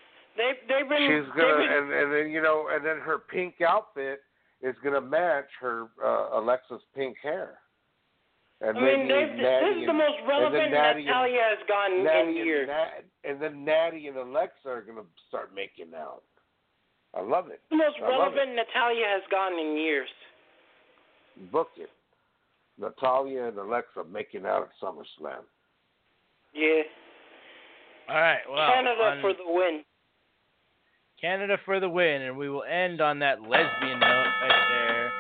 Speaker 3: And then her pink outfit is going to match her Alexa's pink hair. And
Speaker 4: this is the most relevant Natalya has gotten in years.
Speaker 3: And then Natty and Alexa are going to start making out. I love it.
Speaker 4: The most relevant Natalya has gotten in years.
Speaker 3: Book it. Natalya and Alexa making out at SummerSlam.
Speaker 4: Yeah.
Speaker 2: All right. Well,
Speaker 4: Canada for the win.
Speaker 2: Canada for the win, and we will end on that lesbian note right there.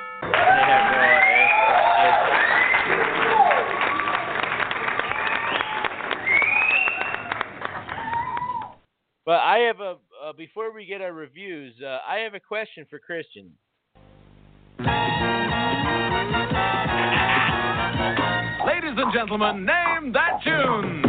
Speaker 2: But I have before we get our reviews, I have a question for Christian.
Speaker 5: Ladies and gentlemen, name that tune.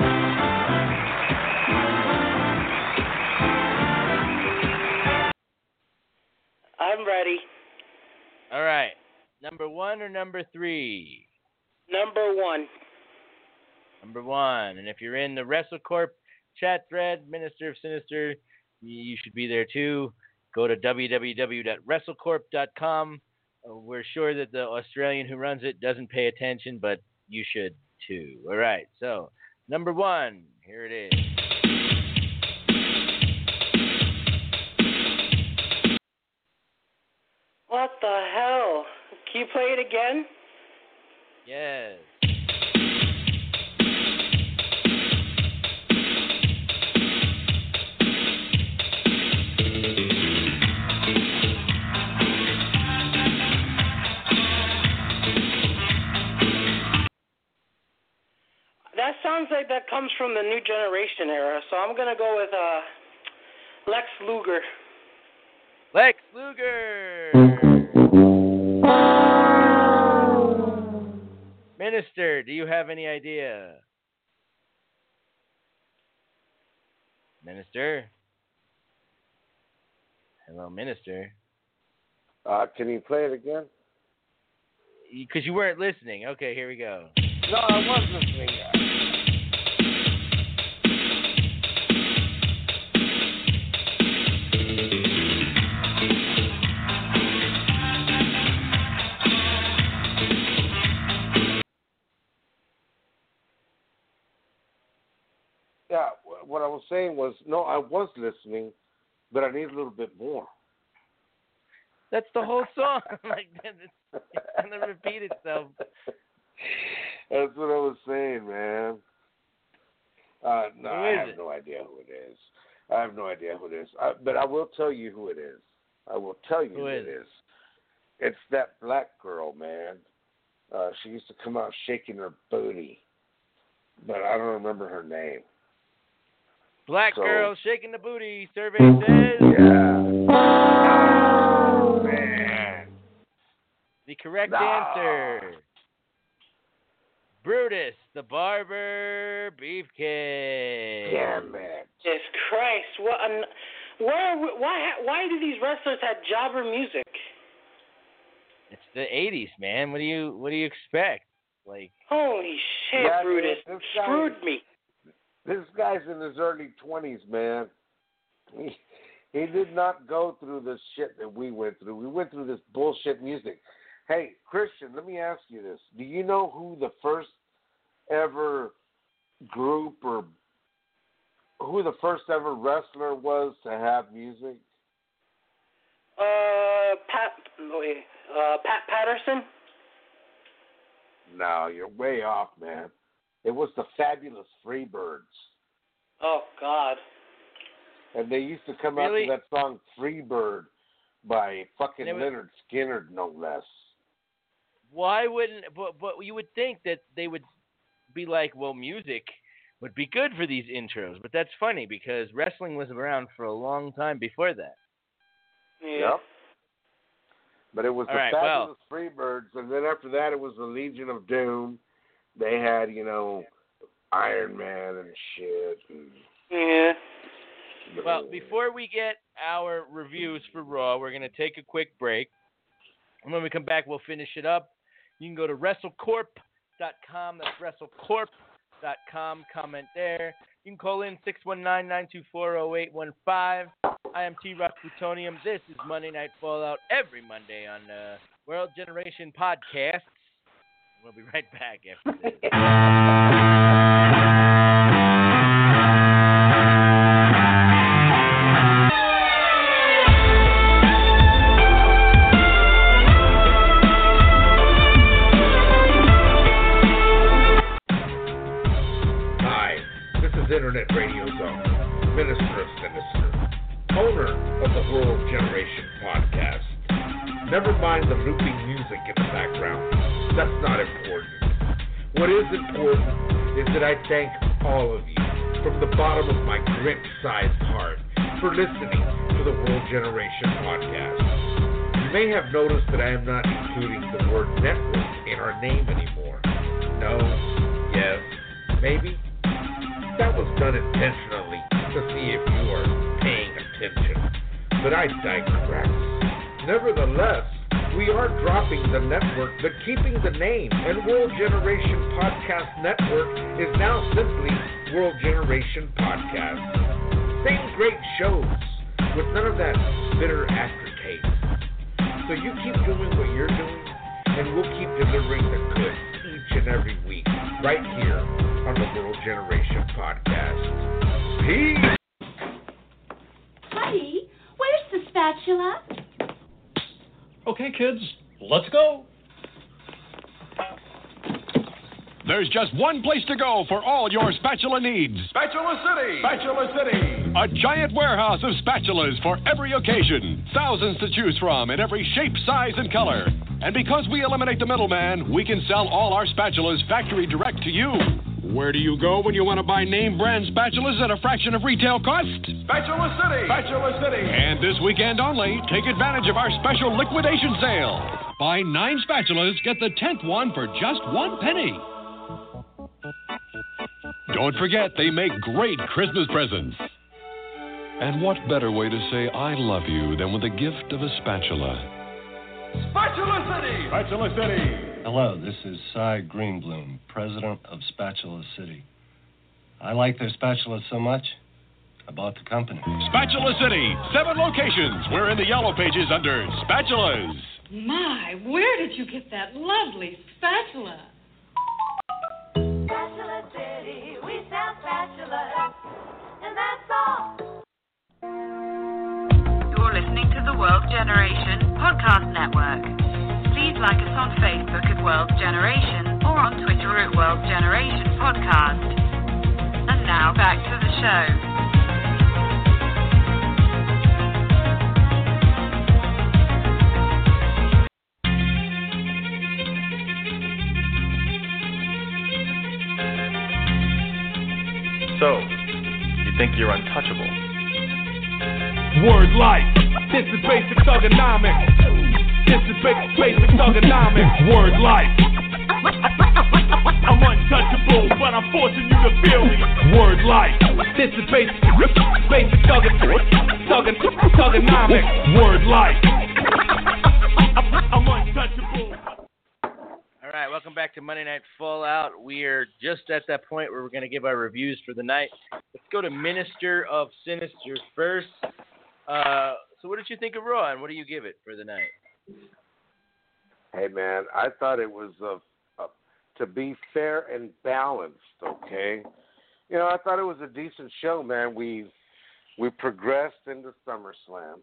Speaker 4: I'm ready.
Speaker 2: All right. Number 1 or number 3?
Speaker 4: Number 1.
Speaker 2: Number 1. And if you're in the WrestleCorp chat thread, Minister of Sinister, you should be there too. Go to www.wrestlecorp.com. We're sure that the Australian who runs it doesn't pay attention, but you should too. All right. So, number 1, here it is.
Speaker 4: What the hell? Can you play it again?
Speaker 2: Yes.
Speaker 4: That sounds like that comes from the New Generation era, so I'm going to go with Lex Luger.
Speaker 2: Lex Luger! Minister, do you have any idea? Minister? Hello, Minister.
Speaker 3: Can you play it again?
Speaker 2: Because you weren't listening. Okay, here we go.
Speaker 3: No, I was listening. was saying was, no, I was listening, but I need a little bit more.
Speaker 2: That's the whole song. Like, it's going to repeat itself.
Speaker 3: That's what I was saying, man. No, I have no idea who it is. I have no idea who it is. But I will tell you who it is. I will tell you who it is. It's that black girl, man. She used to come out shaking her booty. But I don't remember her name.
Speaker 2: Black girl shaking the booty, survey says.
Speaker 3: Yeah. Oh, man.
Speaker 2: The correct answer. Brutus, the Barber Beefcake.
Speaker 3: Damn it.
Speaker 4: Jesus Christ. Why do these wrestlers have jobber music?
Speaker 2: It's the 80s, man. What do you expect? Like,
Speaker 4: holy shit, Brutus. Screwed me.
Speaker 3: This guy's in his early 20s, man. He did not go through the shit that we went through. We went through this bullshit music. Hey, Christian, let me ask you this. Do you know who the first ever group or who the first ever wrestler was to have music?
Speaker 4: Pat Patterson?
Speaker 3: No, you're way off, man. It was the Fabulous Freebirds.
Speaker 4: Oh, God.
Speaker 3: And they used to come out to that song Freebird by fucking Leonard Skinner, no less.
Speaker 2: Why wouldn't, but you would think that they would be like, well, music would be good for these intros. But that's funny because wrestling was around for a long time before that.
Speaker 4: Yeah.
Speaker 3: Yep. But it was the Fabulous Freebirds, and then after that it was the Legion of Doom. They had, Iron Man and shit.
Speaker 4: Yeah.
Speaker 2: Well, before we get our reviews for Raw, we're going to take a quick break. And when we come back, we'll finish it up. You can go to WrestleCorp.com. That's WrestleCorp.com. Comment there. You can call in 619-924-0815. I am T-Rock Plutonium. This is Monday Night Fallout every Monday on World Generation Podcasts. We'll be right back after this.
Speaker 3: Hi, this is Internet Radio Zone, Minister of Sinister, owner of the World Generation Podcast. Never mind the looping music in the background. That's not important. What is important is that I thank all of you from the bottom of my grit-sized heart for listening to the World Generation Podcast. You may have noticed that I am not including the word network in our name anymore. No, yes, maybe. That was done intentionally to see if you are paying attention. But I digress. Nevertheless, we are dropping the network, but keeping the name. And World Generation Podcast Network is now simply World Generation Podcast. Same great shows, with none of that bitter aftertaste. So you keep doing what you're doing, and we'll keep delivering the goods each and every week, right here on the World Generation Podcast. Peace!
Speaker 9: Honey, where's the spatula?
Speaker 8: Okay, kids, let's go.
Speaker 10: There's just one place to go for all your spatula needs.
Speaker 5: Spatula City! Spatula City!
Speaker 10: A giant warehouse of spatulas for every occasion. Thousands to choose from in every shape, size, and color. And because we eliminate the middleman, we can sell all our spatulas factory direct to you. Where do you go when you want to buy name brand spatulas at a fraction of retail cost?
Speaker 5: Spatula City! Spatula City!
Speaker 10: And this weekend only, take advantage of our special liquidation sale. Buy 9 spatulas, get the 10th one for just 1 penny. Don't forget, they make great Christmas presents. And what better way to say I love you than with the gift of a spatula?
Speaker 5: Spatula City! Spatula City!
Speaker 11: Hello, this is Cy Greenbloom, president of Spatula City. I like their spatulas so much, I bought the company.
Speaker 10: Spatula City, 7 locations. We're in the yellow pages under spatulas.
Speaker 12: My, where did you get that lovely spatula?
Speaker 7: Spatula City, we sell spatulas, and that's
Speaker 6: You're listening to the World Generation Podcast Network. Please like us on Facebook at World Generation or on Twitter at World Generation Podcast. And now back to the show.
Speaker 13: So, you think you're untouchable?
Speaker 5: Word life. This is basic thugonomics. This is basic thugonomics. Word life. I'm untouchable, but I'm forcing you to feel me. Word life. This is basic thugonomics. Word life. I'm untouchable.
Speaker 2: All right, welcome back to Monday Night Fallout. We're just at that point where we're going to give our reviews for the night. Let's go to Minister of Sinister first. So what did you think of Raw, and what do you give it for the night?
Speaker 3: Hey, man, I thought it was, to be fair and balanced, okay? You know, I thought it was a decent show, man. We progressed into SummerSlam.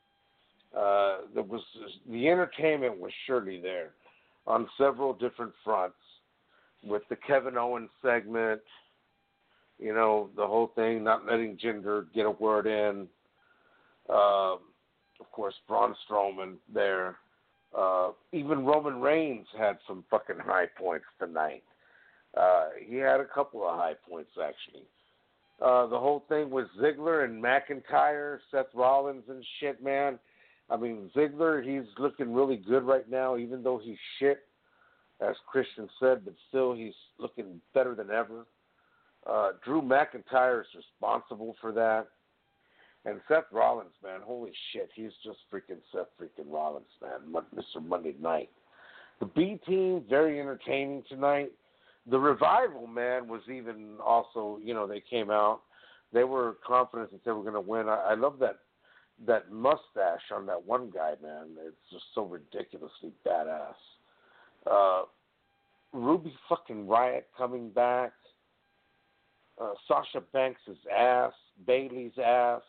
Speaker 3: The entertainment was surely there on several different fronts, with the Kevin Owens segment, you know, the whole thing, not letting Jinder get a word in. Of course, Braun Strowman there. Even Roman Reigns had some fucking high points tonight. He had a couple of high points, actually. The whole thing with Ziggler and McIntyre, Seth Rollins and shit, man. I mean, Ziggler, he's looking really good right now, even though he's shit, as Christian said, but still he's looking better than ever. Drew McIntyre is responsible for that. And Seth Rollins, man, holy shit, he's just freaking Seth freaking Rollins, man, Mr. Monday Night. The B team, very entertaining tonight. The Revival, man, was even also, you know, they came out. They were confident that they were going to win. I love that mustache on that one guy, man. It's just so ridiculously badass. Ruby fucking Riott coming back. Sasha Banks' ass. Bayley's ass.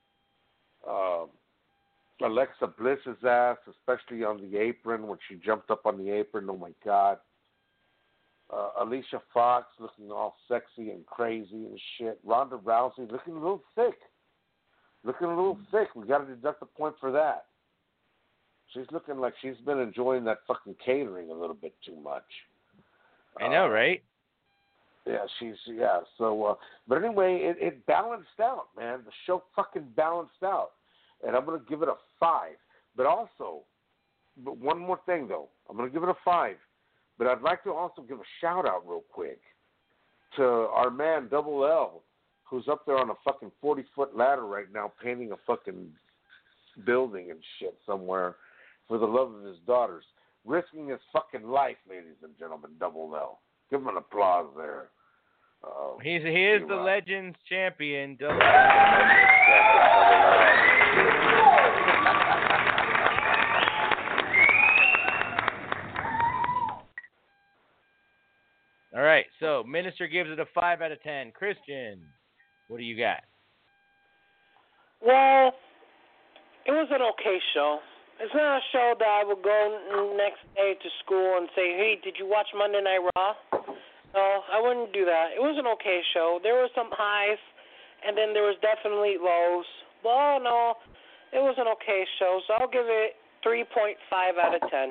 Speaker 3: Alexa Bliss's ass, especially on the apron when she jumped up on the apron. Oh my God. Alicia Fox looking all sexy and crazy and shit. Ronda Rousey looking a little thick. We got to deduct a point for that. She's looking like she's been enjoying that fucking catering a little bit too much.
Speaker 2: I know, right?
Speaker 3: Yeah, so, but anyway, it balanced out, man. The show fucking balanced out. And I'm going to give it a 5. But one more thing, though. I'm going to give it a 5. But I'd like to also give a shout-out real quick to our man, Double L, who's up there on a fucking 40-foot ladder right now painting a fucking building and shit somewhere for the love of his daughters. Risking his fucking life, ladies and gentlemen, Double L. Give him an applause there.
Speaker 2: He is the Legends champion, Double L. All right, so Minister gives it a 5 out of 10. Christian, what do you got?
Speaker 4: Well, it was an okay show. It's not a show that I would go next day to school and say, hey, did you watch Monday Night Raw? No, I wouldn't do that. It was an okay show. There were some highs, and then there was definitely lows. But all in all, it was an okay show, so I'll give it 3.5 out of 10.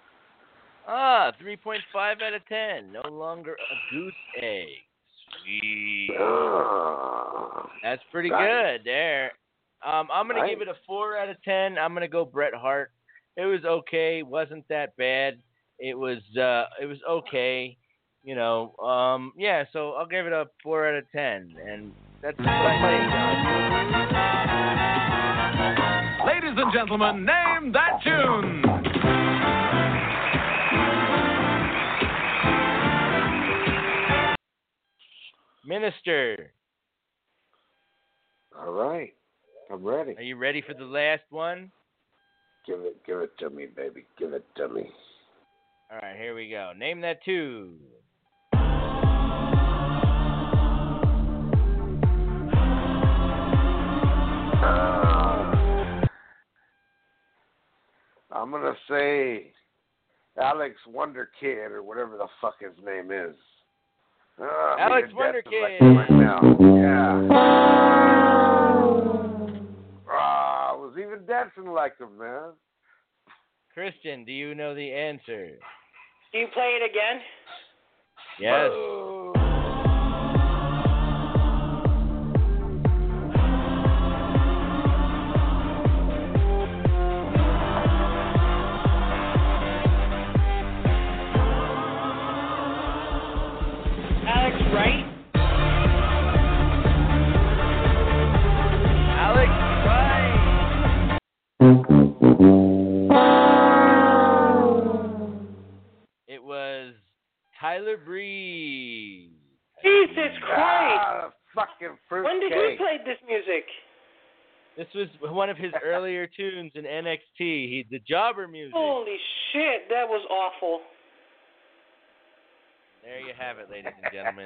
Speaker 2: 3.5 out of 10. No longer a goose egg. Sweet. That's pretty good there. I'm going to give it a 4 out of 10. I'm going to go Bret Hart. It was okay. Wasn't that bad. It was okay. You know, so I'll give it a 4 out of 10. And that's
Speaker 5: Ladies and gentlemen, name that tune.
Speaker 2: Minister.
Speaker 3: All right. I'm ready.
Speaker 2: Are you ready for the last one?
Speaker 3: Give it to me, baby. Give it to me.
Speaker 2: All right, here we go. Name that tune.
Speaker 3: I'm going to say Alex Wonder Kid or whatever the fuck his name is.
Speaker 2: Alex Wonder Kid.
Speaker 3: Right now. Yeah. I was even dancing like him, man.
Speaker 2: Christian, do you know the answer?
Speaker 4: Do you play it again?
Speaker 2: Yes.
Speaker 4: Alex Wright?
Speaker 2: Alex Wright. It was Tyler Breeze.
Speaker 4: Jesus Christ!
Speaker 3: Fucking fruit
Speaker 4: When did
Speaker 3: cake.
Speaker 4: you play this music?
Speaker 2: This was one of his earlier tunes in NXT. The Jobber music.
Speaker 4: Holy shit, that was awful.
Speaker 2: There you have it, ladies and gentlemen.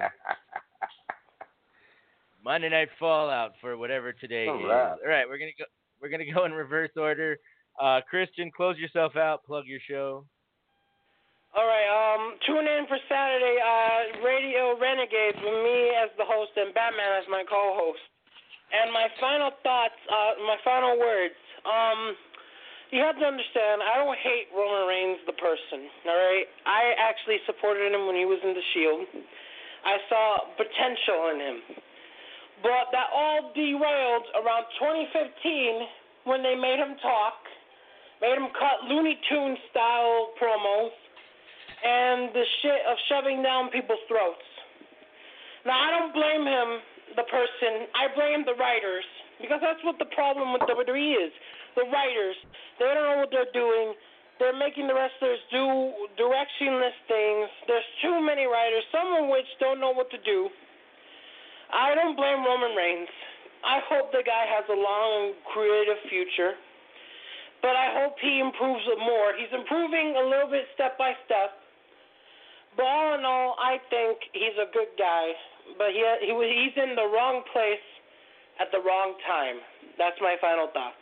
Speaker 2: Monday Night Fallout for whatever today is.
Speaker 3: Right.
Speaker 2: All right, we're gonna go in reverse order. Christian, close yourself out. Plug your show.
Speaker 4: All right, tune in for Saturday, Radio Renegades with me as the host and Batman as my co-host. And my final thoughts, my final words. You have to understand, I don't hate Roman Reigns, the person, all right? I actually supported him when he was in the Shield. I saw potential in him. But that all derailed around 2015 when they made him talk, made him cut Looney Tunes-style promos, and the shit of shoving down people's throats. Now, I don't blame him, the person. I blame the writers, because that's what the problem with WWE is. The writers, they don't know what they're doing. They're making the wrestlers do directionless things. There's too many writers, some of which don't know what to do. I don't blame Roman Reigns. I hope the guy has a long, creative future. But I hope he improves it more. He's improving a little bit step by step. But all in all, I think he's a good guy. But he's in the wrong place at the wrong time. That's my final thoughts.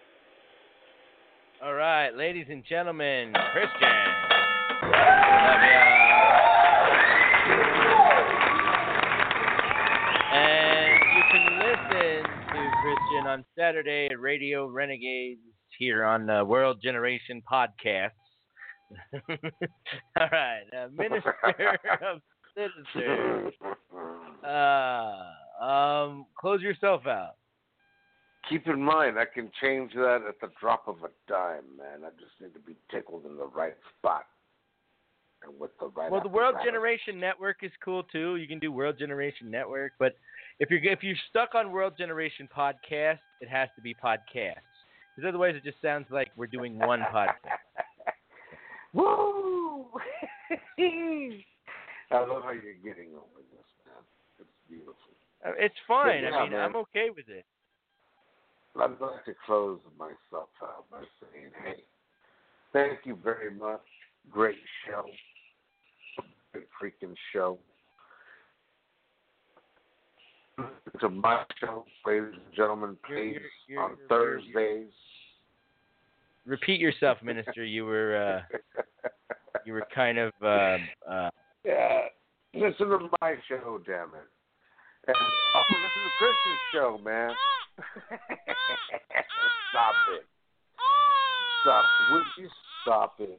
Speaker 2: All right, ladies and gentlemen, Christian. Love ya. And you can listen to Christian on Saturday at Radio Renegades here on the World Generation Podcast. All right, Minister of Citizens. Close yourself out.
Speaker 3: Keep in mind, I can change that at the drop of a dime, man. I just need to be tickled in the right spot. And with the right.
Speaker 2: Well, the World Generation Network is cool too. You can do World Generation Network, but if you're stuck on World Generation Podcast, it has to be podcast. Because otherwise, it just sounds like we're doing one podcast.
Speaker 3: Woo! I love how you're getting over this, man. It's beautiful.
Speaker 2: It's fine.
Speaker 3: Yeah,
Speaker 2: I mean,
Speaker 3: man.
Speaker 2: I'm okay with it.
Speaker 3: I'd like to close myself out by saying, hey, thank you very much. Great show. Great freaking show. Listen to my show, ladies and gentlemen, please, on Thursdays.
Speaker 2: Repeat yourself, Minister. You were kind of.
Speaker 3: Yeah, listen to my show, damn it. And listen to Christian's show, man. Stop it. Stop. Would you stop it?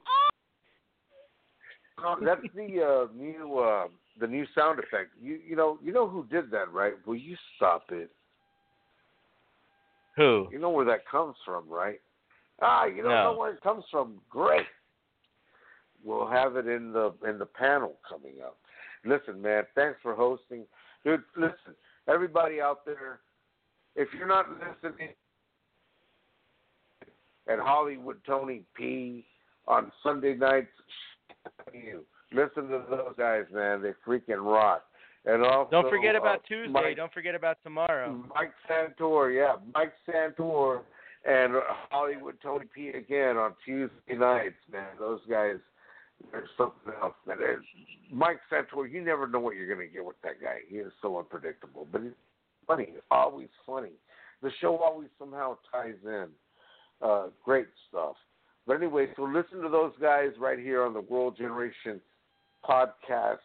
Speaker 3: That's the new sound effect. You know who did that, right? Will you stop it?
Speaker 2: Who?
Speaker 3: You know where that comes from, right? You don't know where it comes from. Great. We'll have it in the panel coming up. Listen, man, thanks for hosting. Dude, listen, everybody out there, if you're not listening at Hollywood Tony P on Sunday nights, you listen to those guys, man. They freaking rock. And also,
Speaker 2: don't forget about Tuesday.
Speaker 3: Mike,
Speaker 2: don't forget about tomorrow.
Speaker 3: Mike Santor, Mike Santor and Hollywood Tony P again on Tuesday nights, man. Those guys, there's something else, man. Mike Santor, you never know what you're going to get with that guy. He is so unpredictable, but he's funny, always funny. The show always somehow ties in. Great stuff. But anyway, so listen to those guys right here on the World Generation podcast.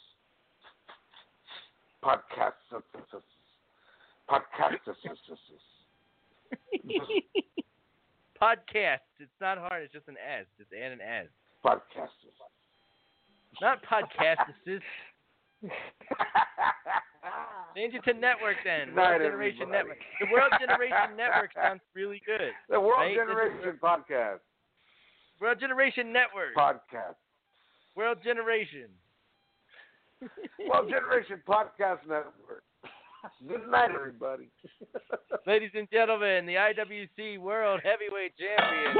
Speaker 3: Podcast.
Speaker 2: It's not hard. It's just an S. Just add an S.
Speaker 3: Podcast.
Speaker 2: Not podcasts. Change it to network then. World Generation Network. The World Generation Network sounds really good.
Speaker 3: The World Generation Podcast.
Speaker 2: World Generation Network.
Speaker 3: Podcast.
Speaker 2: World Generation.
Speaker 3: World Generation Podcast Network. Good night, everybody.
Speaker 2: Ladies and gentlemen, the IWC World Heavyweight Champion.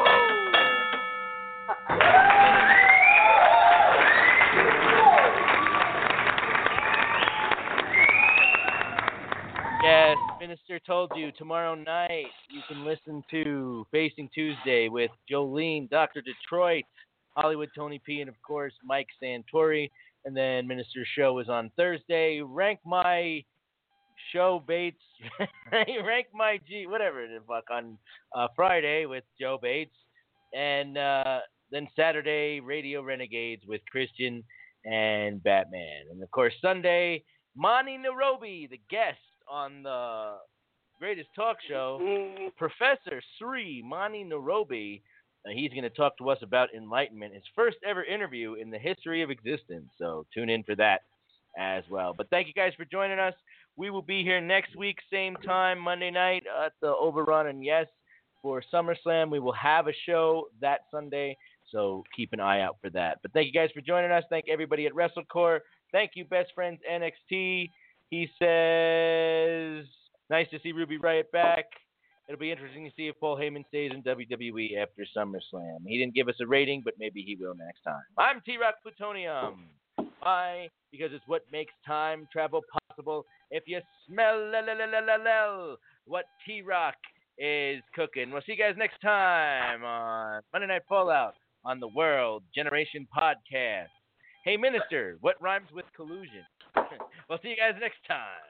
Speaker 2: Yes, Minister told you tomorrow night you can listen to Facing Tuesday with Jolene, Dr. Detroit, Hollywood Tony P, and of course Mike Santori. And then Minister's show is on Thursday. Rank My Show Bates, Rank My G, whatever the fuck, on Friday with Joe Bates. And then Saturday, Radio Renegades with Christian and Batman. And of course Sunday, Mani Nairobi, the guest on the greatest talk show, Professor Sri Mani Nairobi. He's going to talk to us about enlightenment, his first ever interview in the history of existence. So tune in for that as well. But thank you guys for joining us. We will be here next week, same time, Monday night at the Overrun. And yes, for SummerSlam, we will have a show that Sunday. So keep an eye out for that. But thank you guys for joining us. Thank everybody at WrestleCore. Thank you, Best Friends NXT. He says, nice to see Ruby Riott back. It'll be interesting to see if Paul Heyman stays in WWE after SummerSlam. He didn't give us a rating, but maybe he will next time. I'm T-Rock Plutonium. Why? Because it's what makes time travel possible. If you smell what T-Rock is cooking. We'll see you guys next time on Monday Night Fallout on the World Generation Podcast. Hey, Minister, what rhymes with collusion? We'll see you guys next time.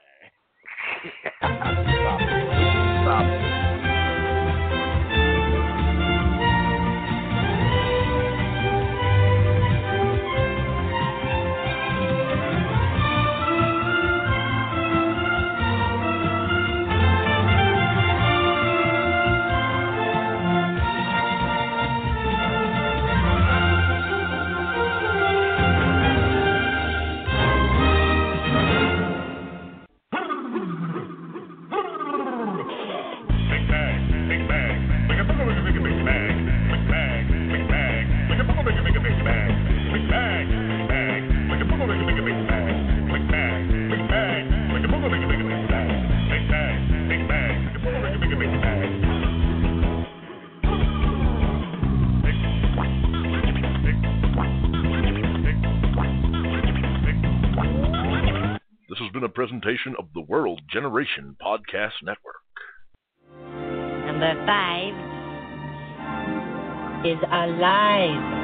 Speaker 2: Stop.
Speaker 1: A presentation of the World Generation Podcast Network.
Speaker 14: Number 5 is alive.